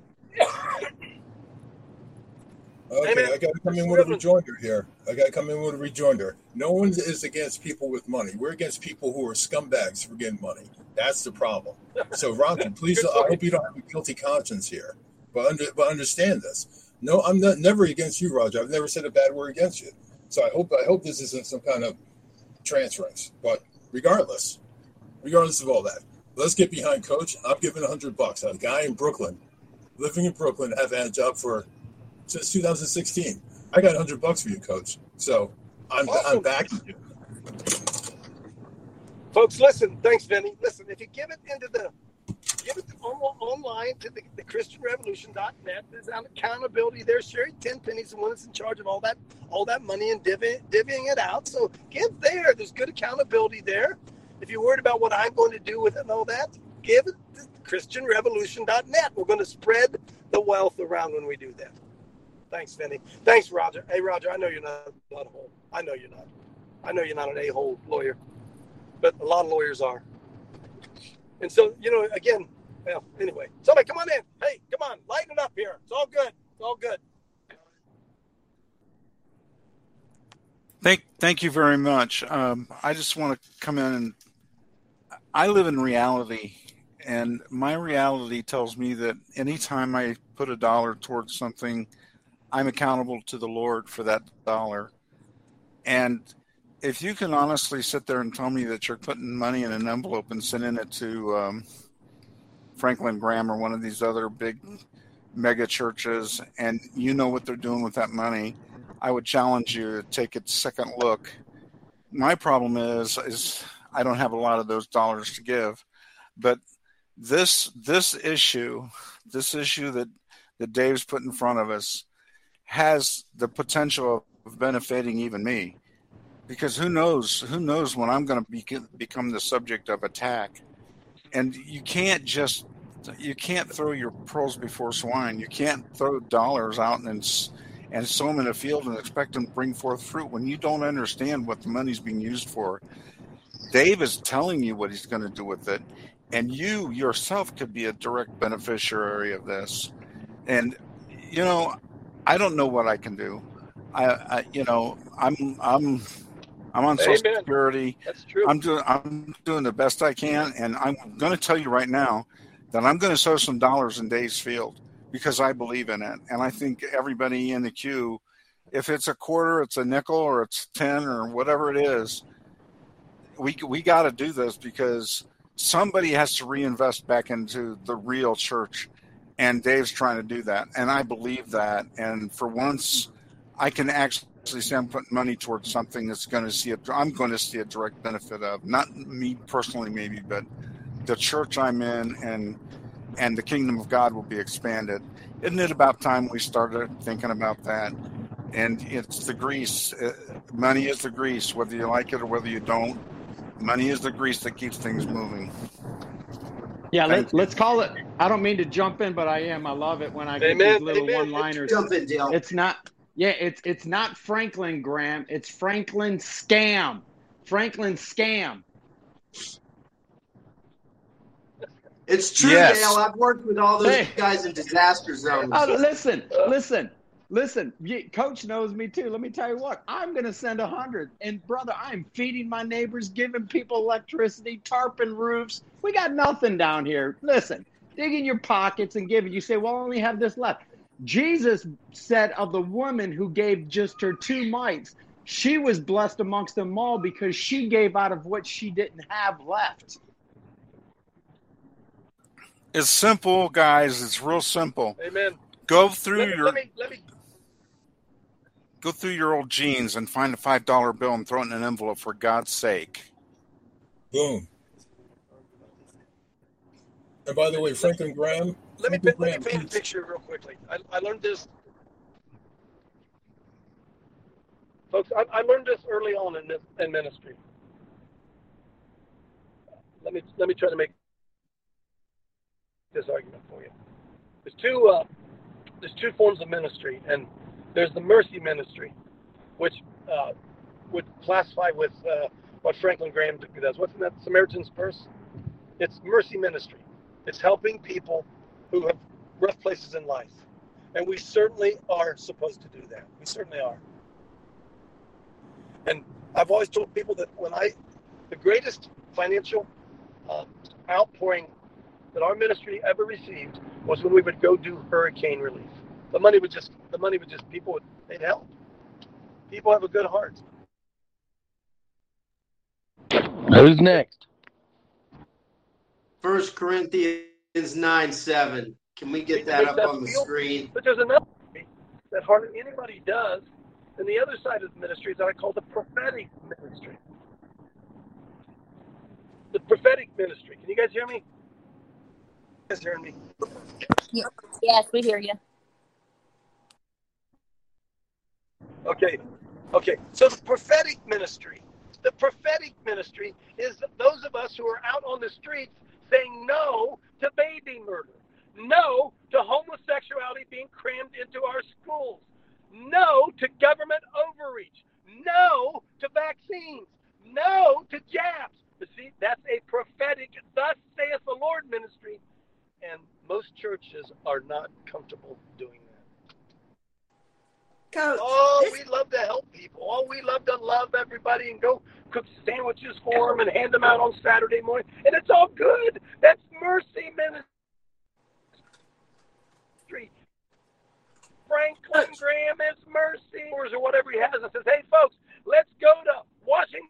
Okay, I got to come in with a rejoinder here. I got to come in with a rejoinder. No one is against people with money. We're against people who are scumbags for getting money. That's the problem. So, Roger, please, I hope you don't have a guilty conscience here. But under, but understand this. No, I'm not, never against you, Roger. I've never said a bad word against you. So I hope I hope this isn't some kind of transference. But regardless, regardless of all that, let's get behind Coach. I'm giving a hundred bucks. A guy in Brooklyn, living in Brooklyn, have had a job for since two thousand sixteen. I got a hundred bucks for you, Coach. So I'm Awesome. I'm backing you. Folks, listen. Thanks, Vinny. Listen, if you give it into the give it on, online to the, the Christian Revolution dot net, there's an accountability there. Sherry Tenpenny's the one that's in charge of all that all that money and divvy, divvying it out. So give there. There's good accountability there. If you're worried about what I'm going to do with it and all that, give it to Christian Revolution dot net. We're going to spread the wealth around when we do that. Thanks, Vinny. Thanks, Roger. Hey, Roger, I know you're not a butthole. I know you're not. I know you're not an a-hole lawyer. But a lot of lawyers are. And so, you know, again, well, anyway. Somebody come on in. Hey, come on. Lighten it up here. It's all good. It's all good. Thank thank you very much. Um, I just want to come in and I live in reality, and my reality tells me that anytime I put a dollar towards something, I'm accountable to the Lord for that dollar. And if you can honestly sit there and tell me that you're putting money in an envelope and sending it to um, Franklin Graham or one of these other big mega churches, and you know what they're doing with that money, I would challenge you to take a second look. My problem is, is I don't have a lot of those dollars to give, but this this issue, this issue that, that Dave's put in front of us has the potential of benefiting even me. Because who knows, who knows when I'm going to be, become the subject of attack. And you can't just, you can't throw your pearls before swine. You can't throw dollars out and and sow them in a field and expect them to bring forth fruit when you don't understand what the money's being used for. Dave is telling you what he's going to do with it. And you yourself could be a direct beneficiary of this. And, you know, I don't know what I can do. I, I you know, I'm, I'm, I'm on Social Amen. Security. That's true. I'm doing I'm doing the best I can, and I'm going to tell you right now that I'm going to sow some dollars in Dave's field because I believe in it, and I think everybody in the queue, if it's a quarter, it's a nickel, or it's ten, or whatever it is, we we got to do this because somebody has to reinvest back into the real church, and Dave's trying to do that, and I believe that. And for once, I can actually say I'm putting money towards something that's going to see a, I'm going to see a direct benefit of, not me personally maybe, but the church I'm in, and and the kingdom of God will be expanded. Isn't it about time we started thinking about that? And it's the grease. Money is the grease, whether you like it or whether you don't. Money is the grease that keeps things moving. Yeah, let, let's call it. I don't mean to jump in, but I am. I love it when I get Amen. these little Amen. one-liners. Jump in, Dale. It's not. Yeah, it's it's not Franklin Graham. It's Franklin Scam. Franklin Scam. It's true, Yes. Dale. I've worked with all those Hey. guys in disaster zones. Oh, listen, listen, listen. You- Coach knows me too. Let me tell you what. I'm going to send a hundred, and brother, I'm feeding my neighbors, giving people electricity, tarping roofs. We got nothing down here. Listen, dig in your pockets and give it. You say, well, I only have this left. Jesus said of the woman who gave just her two mites, she was blessed amongst them all because she gave out of what she didn't have left. It's simple, guys. It's real simple. Amen. Go through Let me, your let me, let me, go through your old jeans and find a five dollar bill and throw it in an envelope for God's sake. Boom. And by the way, Franklin Graham. let me, Franklin let me Graham, paint a he's- picture real quickly. I, I learned this, folks. I, I learned this early on in, this, in ministry. Let me let me try to make this argument for you. There's two uh, there's two forms of ministry, and there's the mercy ministry, which uh, would classify with uh, what Franklin Graham does. What's in that Samaritan's Purse? It's mercy ministry. It's helping people who have rough places in life, and we certainly are supposed to do that. We certainly are. And I've always told people that when I, the greatest financial uh, outpouring that our ministry ever received was when we would go do hurricane relief. The money would just, the money would just, people would, they'd help. People have a good heart. Who's next? First Corinthians nine seven. Can we get that up on the screen? But there's another thing that hardly anybody does. And the other side of the ministry is that I call the prophetic ministry. The prophetic ministry. Can you guys hear me? You guys hearing me? Yes, we hear you. Okay. Okay. So the prophetic ministry, the prophetic ministry is those of us who are out on the streets saying no to baby murder, no to homosexuality being crammed into our schools, no to government overreach, no to vaccines, no to jabs. But see, that's a prophetic, thus saith the Lord ministry, and most churches are not comfortable doing that. Coach, oh, this- we love to help people. Oh, we love to love everybody and go cook sandwiches for them and hand them out on Saturday morning. And it's all good. That's mercy ministry. Franklin Graham is mercy, or whatever he has, and says, hey, folks, let's go to Washington.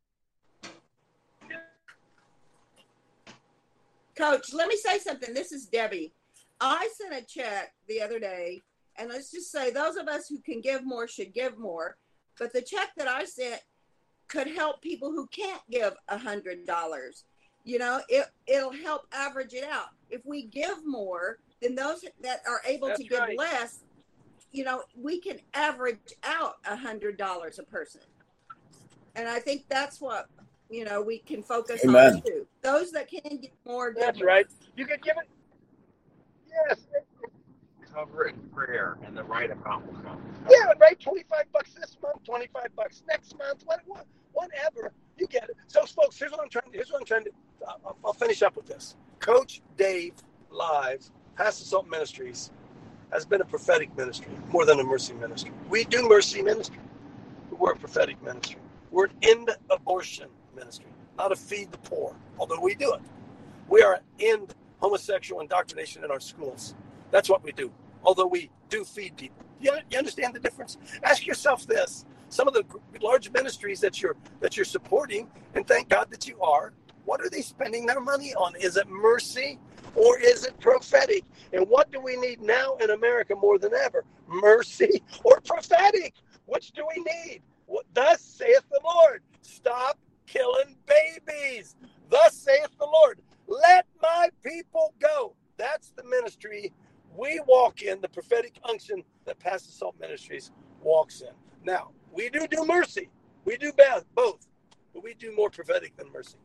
Coach, let me say something. This is Debbie. I sent a check the other day, and let's just say those of us who can give more should give more. But the check that I sent could help people who can't give a hundred dollars. You know, it it'll help average it out. If we give more, then those that are able That's to give right. less, you know, we can average out a hundred dollars a person. And I think that's what, you know, we can focus Amen. on too. Those that can give more, give That's more. right. You could give it. Yes. Cover it in prayer, and the right amount will come. Yeah, right. Twenty-five bucks this month, twenty-five bucks next month, what, what, whatever. You get it. So, folks, here's what I'm trying to. Here's what I'm trying to. I'll, I'll finish up with this. Coach Dave Live, Pastor Salt Ministries, has been a prophetic ministry more than a mercy ministry. We do mercy ministry, but we're a prophetic ministry. We're an end abortion ministry, not a feed the poor, although we do it. We are an end homosexual indoctrination in our schools. That's what we do, although we do feed people. You, you understand the difference? Ask yourself this. Some of the large ministries that you're that you're supporting, and thank God that you are, what are they spending their money on? Is it mercy or is it prophetic? And what do we need now in America more than ever? Mercy or prophetic? Which do we need? What, thus saith the Lord, stop killing babies. Thus saith the Lord, let my people go. That's the ministry we walk in, the prophetic unction that Pastor Salt Ministries walks in. Now, we do do mercy. We do both, but we do more prophetic than mercy.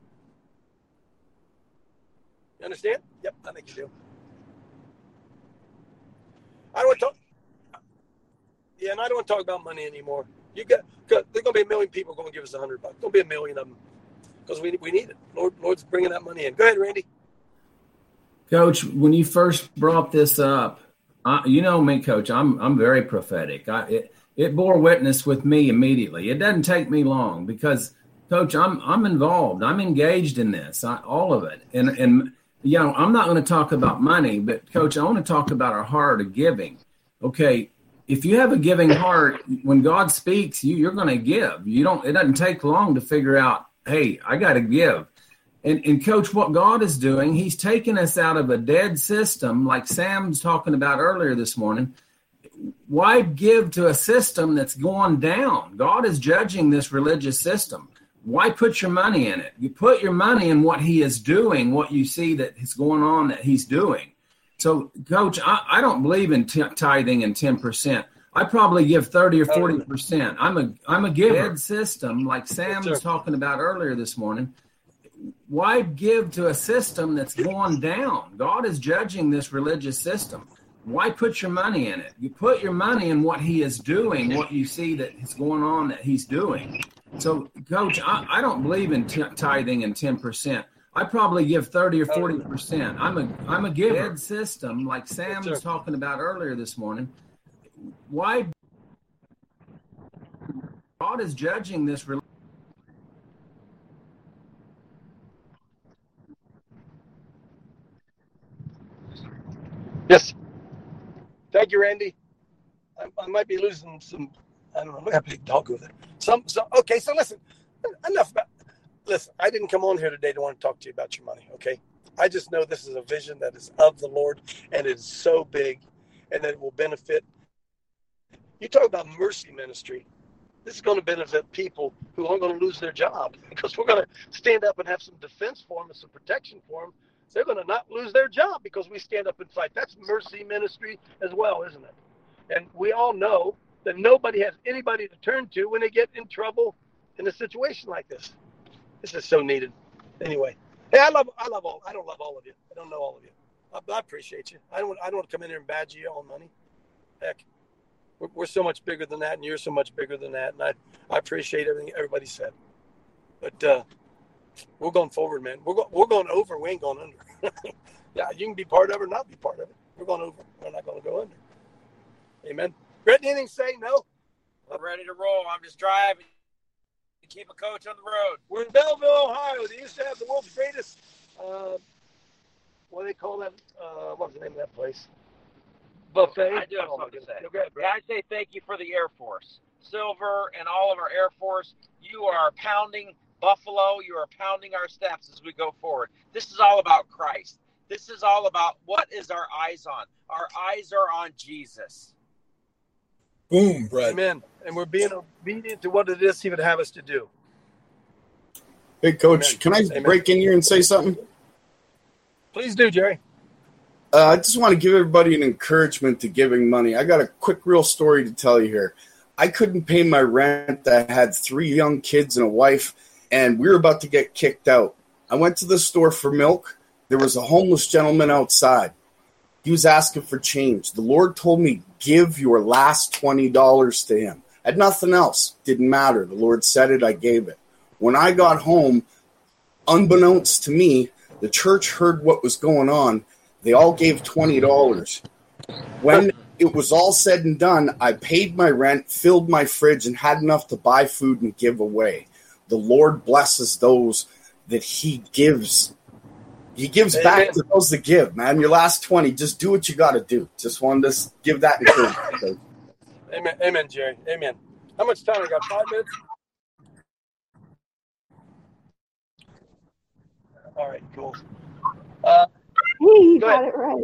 You understand? Yep, I think you do. I don't want to talk. Yeah, and I don't want to talk about money anymore. You got, there's going to be a million people going to give us a hundred bucks. There'll be a million of them because we we need it. Lord, Lord's bringing that money in. Go ahead, Randy. Coach, when you first brought this up, I, you know me, Coach. I'm I'm very prophetic. I, it it bore witness with me immediately. It doesn't take me long because, Coach, I'm I'm involved. I'm engaged in this, I, all of it. And and you know, I'm not going to talk about money, but Coach, I want to talk about our heart of giving. Okay, if you have a giving heart, when God speaks, you you're going to give. You don't. It doesn't take long to figure out, hey, I got to give. And, and, Coach, what God is doing, he's taking us out of a dead system, like Sam's talking about earlier this morning. Why give to a system that's going down? God is judging this religious system. Why put your money in it? You put your money in what he is doing, what you see that is going on that he's doing. So, Coach, I, I don't believe in t- tithing and ten percent. I probably give thirty or forty percent. I'm a I'm a giver. Dead system, like Sam was talking about earlier this morning. Why give to a system that's going down? God is judging this religious system. Why put your money in it? You put your money in what he is doing, what you see that is going on that he's doing. So, Coach, I, I don't believe in t- tithing and ten percent. I probably give thirty or forty percent. I'm a I'm a giver. Dead system, like Sam was talking about earlier this morning. Why? God is judging this religious. Yes. Thank you, Randy. I, I might be losing some, I don't know, I got a big dog over there. Some, so, okay, so listen, enough about, listen, I didn't come on here today to want to talk to you about your money, okay? I just know this is a vision that is of the Lord, and it is so big, and that it will benefit. You talk about mercy ministry. This is going to benefit people who aren't going to lose their job, because we're going to stand up and have some defense for them and some protection for them. They're going to not lose their job because we stand up and fight. That's mercy ministry as well, isn't it? And we all know that nobody has anybody to turn to when they get in trouble in a situation like this. This is so needed. Anyway, hey, I love, I love all. I don't love all of you. I don't know all of you. I, I appreciate you. I don't, I don't want to come in here and badge you on money. Heck, we're, we're so much bigger than that, and you're so much bigger than that. And I, I appreciate everything everybody said. But uh, we're going forward, man. We're go, we're going over. We ain't going under. Yeah, you can be part of it or not be part of it. We're going over. We're not going to go under. Amen. Brett, anything to say? No? I'm ready to roll. I'm just driving to keep a coach on the road. We're in Belleville, Ohio. They used to have the world's greatest, uh, what do they call that? Uh, what's the name of that place? Buffet. I do have oh, something to say. Okay, yeah, I say thank you for the Air Force. Silver and all of our Air Force, you are pounding Buffalo. You are pounding our steps as we go forward. This is all about Christ. This is all about what is our eyes on. Our eyes are on Jesus. Boom, Brett. Amen. And we're being obedient to what it is he would have us to do. Hey, Coach, Amen. can I Amen. break in here and say something? Please do, Jerry. Uh, I just want to give everybody an encouragement to giving money. I got a quick, real story to tell you here. I couldn't pay my rent. I had three young kids and a wife, and we were about to get kicked out. I went to the store for milk. There was a homeless gentleman outside. He was asking for change. The Lord told me, give your last twenty dollars to him. I had nothing else. Didn't matter. The Lord said it. I gave it. When I got home, unbeknownst to me, the church heard what was going on. They all gave twenty dollars. When it was all said and done, I paid my rent, filled my fridge, and had enough to buy food and give away. the Lord blesses those that he gives. He gives Amen. Back to those that give, man. Your last twenty, just do what you got to do. Just wanted to give that encouragement. Amen, amen, Jerry. Amen. How much time we got? Five minutes? All right, cool. Uh, hey, you got ahead. it right.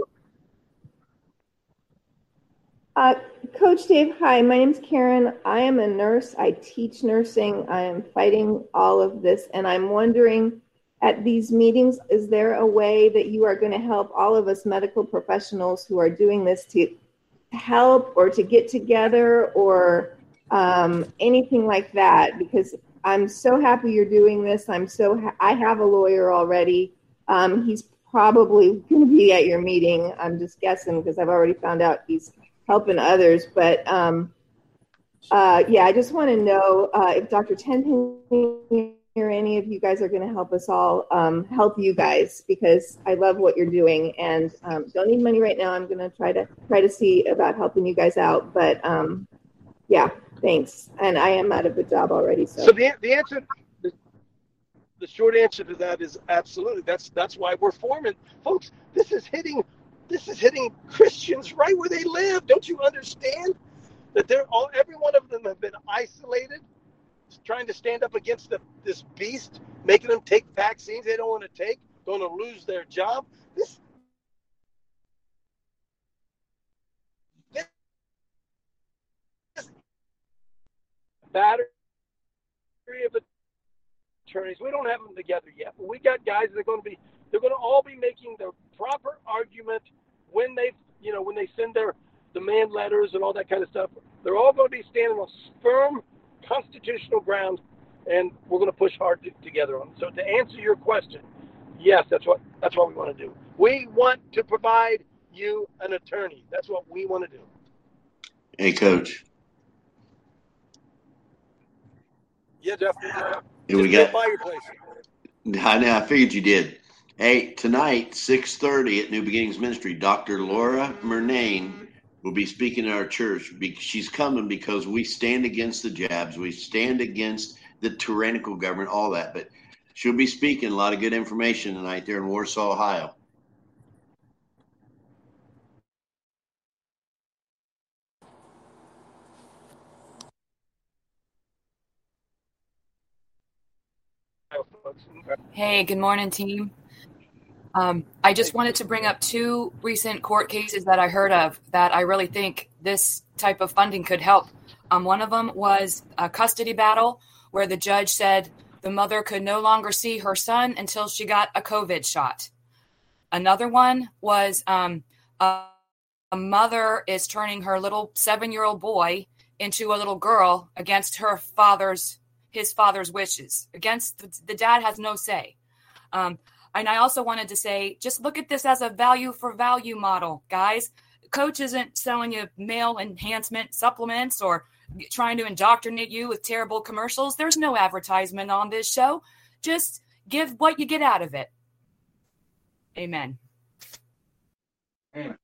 Uh, Coach Dave, hi. My name's Karen. I am a nurse. I teach nursing. I am fighting all of this, and I'm wondering, at these meetings, is there a way that you are going to help all of us medical professionals who are doing this to help or to get together or um, anything like that? Because I'm so happy you're doing this. I'm so ha- I have a lawyer already. Um, he's probably going to be at your meeting. I'm just guessing because I've already found out he's helping others. But um, uh, yeah, I just want to know uh, if Doctor Tenpenny or any of you guys are going to help us all um, help you guys, because I love what you're doing and um, don't need money right now. I'm going to try to try to see about helping you guys out. But um, yeah, thanks. And I am out of a job already. So, so the the answer, the, the short answer to that is absolutely. That's that's why we're forming, folks. This is hitting, this is hitting Christians right where they live. Don't you understand that they're all every one of them have been isolated, trying to stand up against the, this beast, making them take vaccines they don't want to take, going to lose their job. This, this, this battery of attorneys, we don't have them together yet, but we got guys that are going to be, they're going to all be making the proper argument when they, you know, when they send their demand letters and all that kind of stuff. They're all going to be standing on firm constitutional ground, and we're going to push hard to, together on it. So to answer your question, yes, that's what that's what we want to do. We want to provide you an attorney. That's what we want to do. Hey, Coach. Yeah, definitely. Yeah, we Just got. buy your place. I know. I figured you did. Hey, tonight, six thirty at New Beginnings Ministry, Doctor Laura Murnane will be speaking at our church. She's coming because we stand against the jabs. We stand against the tyrannical government, all that. But she'll be speaking a lot of good information tonight there in Warsaw, Ohio. Hey, good morning, team. Um, I just wanted to bring up two recent court cases that I heard of that I really think this type of funding could help. Um, one of them was a custody battle where the judge said the mother could no longer see her son until she got a COVID shot. Another one was um, a, a mother is turning her little seven-year-old boy into a little girl against her father's, his father's wishes. Against the, the dad has no say. Um, And I also wanted to say, just look at this as a value for value model, guys. Coach isn't selling you male enhancement supplements or trying to indoctrinate you with terrible commercials. There's no advertisement on this show. Just give what you get out of it. Amen. Amen.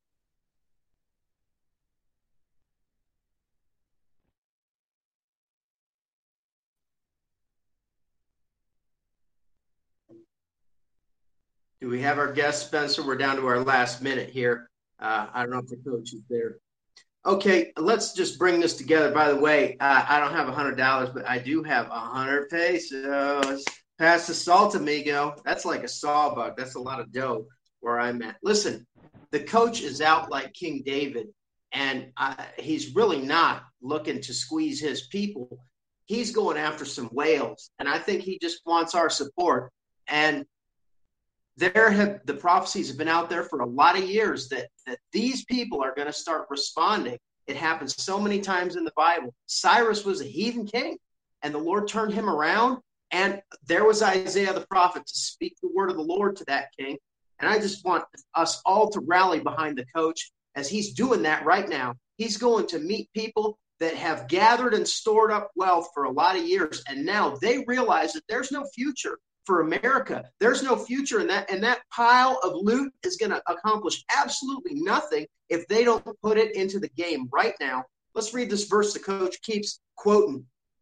Do we have our guest, Spencer? We're down to our last minute here. Uh, I don't know if the coach is there. Okay, let's just bring this together. By the way, uh, I don't have one hundred dollars, but I do have one hundred pesos. Pass the salt, amigo. That's like a sawbuck. That's a lot of dough where I'm at. Listen, the coach is out like King David, and I, he's really not looking to squeeze his people. He's going after some whales, and I think he just wants our support. And There have the prophecies have been out there for a lot of years that, that these people are going to start responding. It happens so many times in the Bible. Cyrus was a heathen king, and the Lord turned him around. And there was Isaiah the prophet to speak the word of the Lord to that king. And I just want us all to rally behind the coach as he's doing that right now. He's going to meet people that have gathered and stored up wealth for a lot of years, and now they realize that there's no future for America. There's no future in that, and that pile of loot is going to accomplish absolutely nothing if they don't put it into the game right now. Let's read this verse the coach keeps quoting.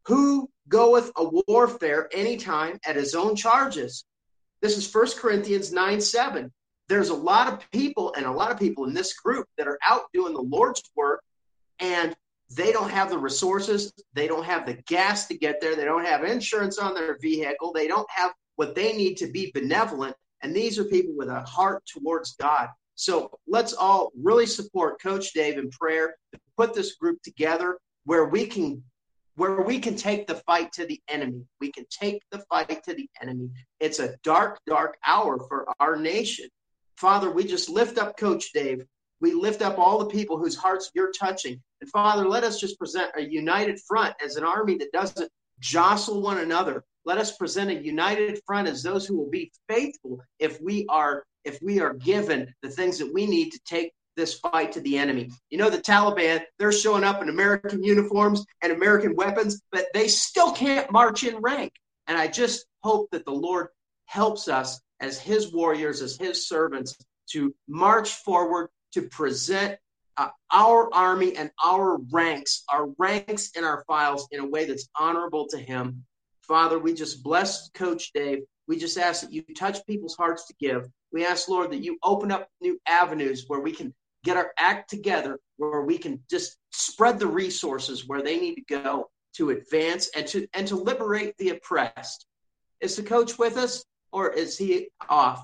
Who goeth a warfare anytime at his own charges? This is First Corinthians nine seven. There's a lot of people and a lot of people in this group that are out doing the Lord's work, and they don't have the resources. They don't have the gas to get there. They don't have insurance on their vehicle. They don't have what they need to be benevolent. And these are people with a heart towards God. So let's all really support Coach Dave in prayer to put this group together where we can where we can take the fight to the enemy. We can take the fight to the enemy. It's a dark, dark hour for our nation. Father, we just lift up Coach Dave. We lift up all the people whose hearts you're touching. And Father, let us just present a united front as an army that doesn't jostle one another. Let us present a united front as those who will be faithful if we are if we are given the things that we need to take this fight to the enemy. You know, the Taliban, they're showing up in American uniforms and American weapons, but they still can't march in rank. And I just hope that the Lord helps us as his warriors, as his servants, to march forward, to present uh, our army and our ranks, our ranks and our files in a way that's honorable to him. Father, we just bless Coach Dave. We just ask that you touch people's hearts to give. We ask, Lord, that you open up new avenues where we can get our act together, where we can just spread the resources where they need to go to advance and to and to liberate the oppressed. Is the coach with us, or is he off?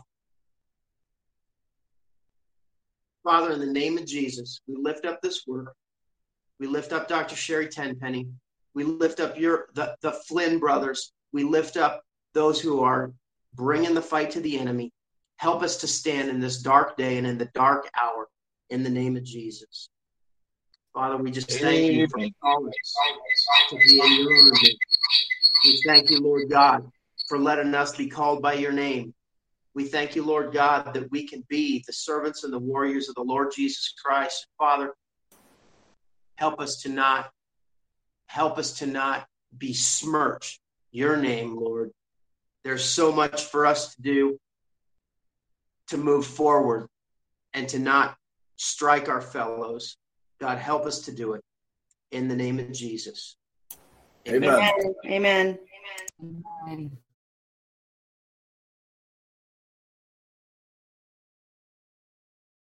Father, in the name of Jesus, we lift up this work. We lift up Doctor Sherry Tenpenny. We lift up your the, the Flynn brothers. We lift up those who are bringing the fight to the enemy. Help us to stand in this dark day and in the dark hour in the name of Jesus. Father, we just thank you for calling us to be in your army. We thank you, Lord God, for letting us be called by your name. We thank you, Lord God, that we can be the servants and the warriors of the Lord Jesus Christ. Father, help us to not, help us to not besmirch your name, Lord. There's so much for us to do to move forward and to not strike our fellows. God, help us to do it in the name of Jesus. Amen. Amen. Amen. Amen.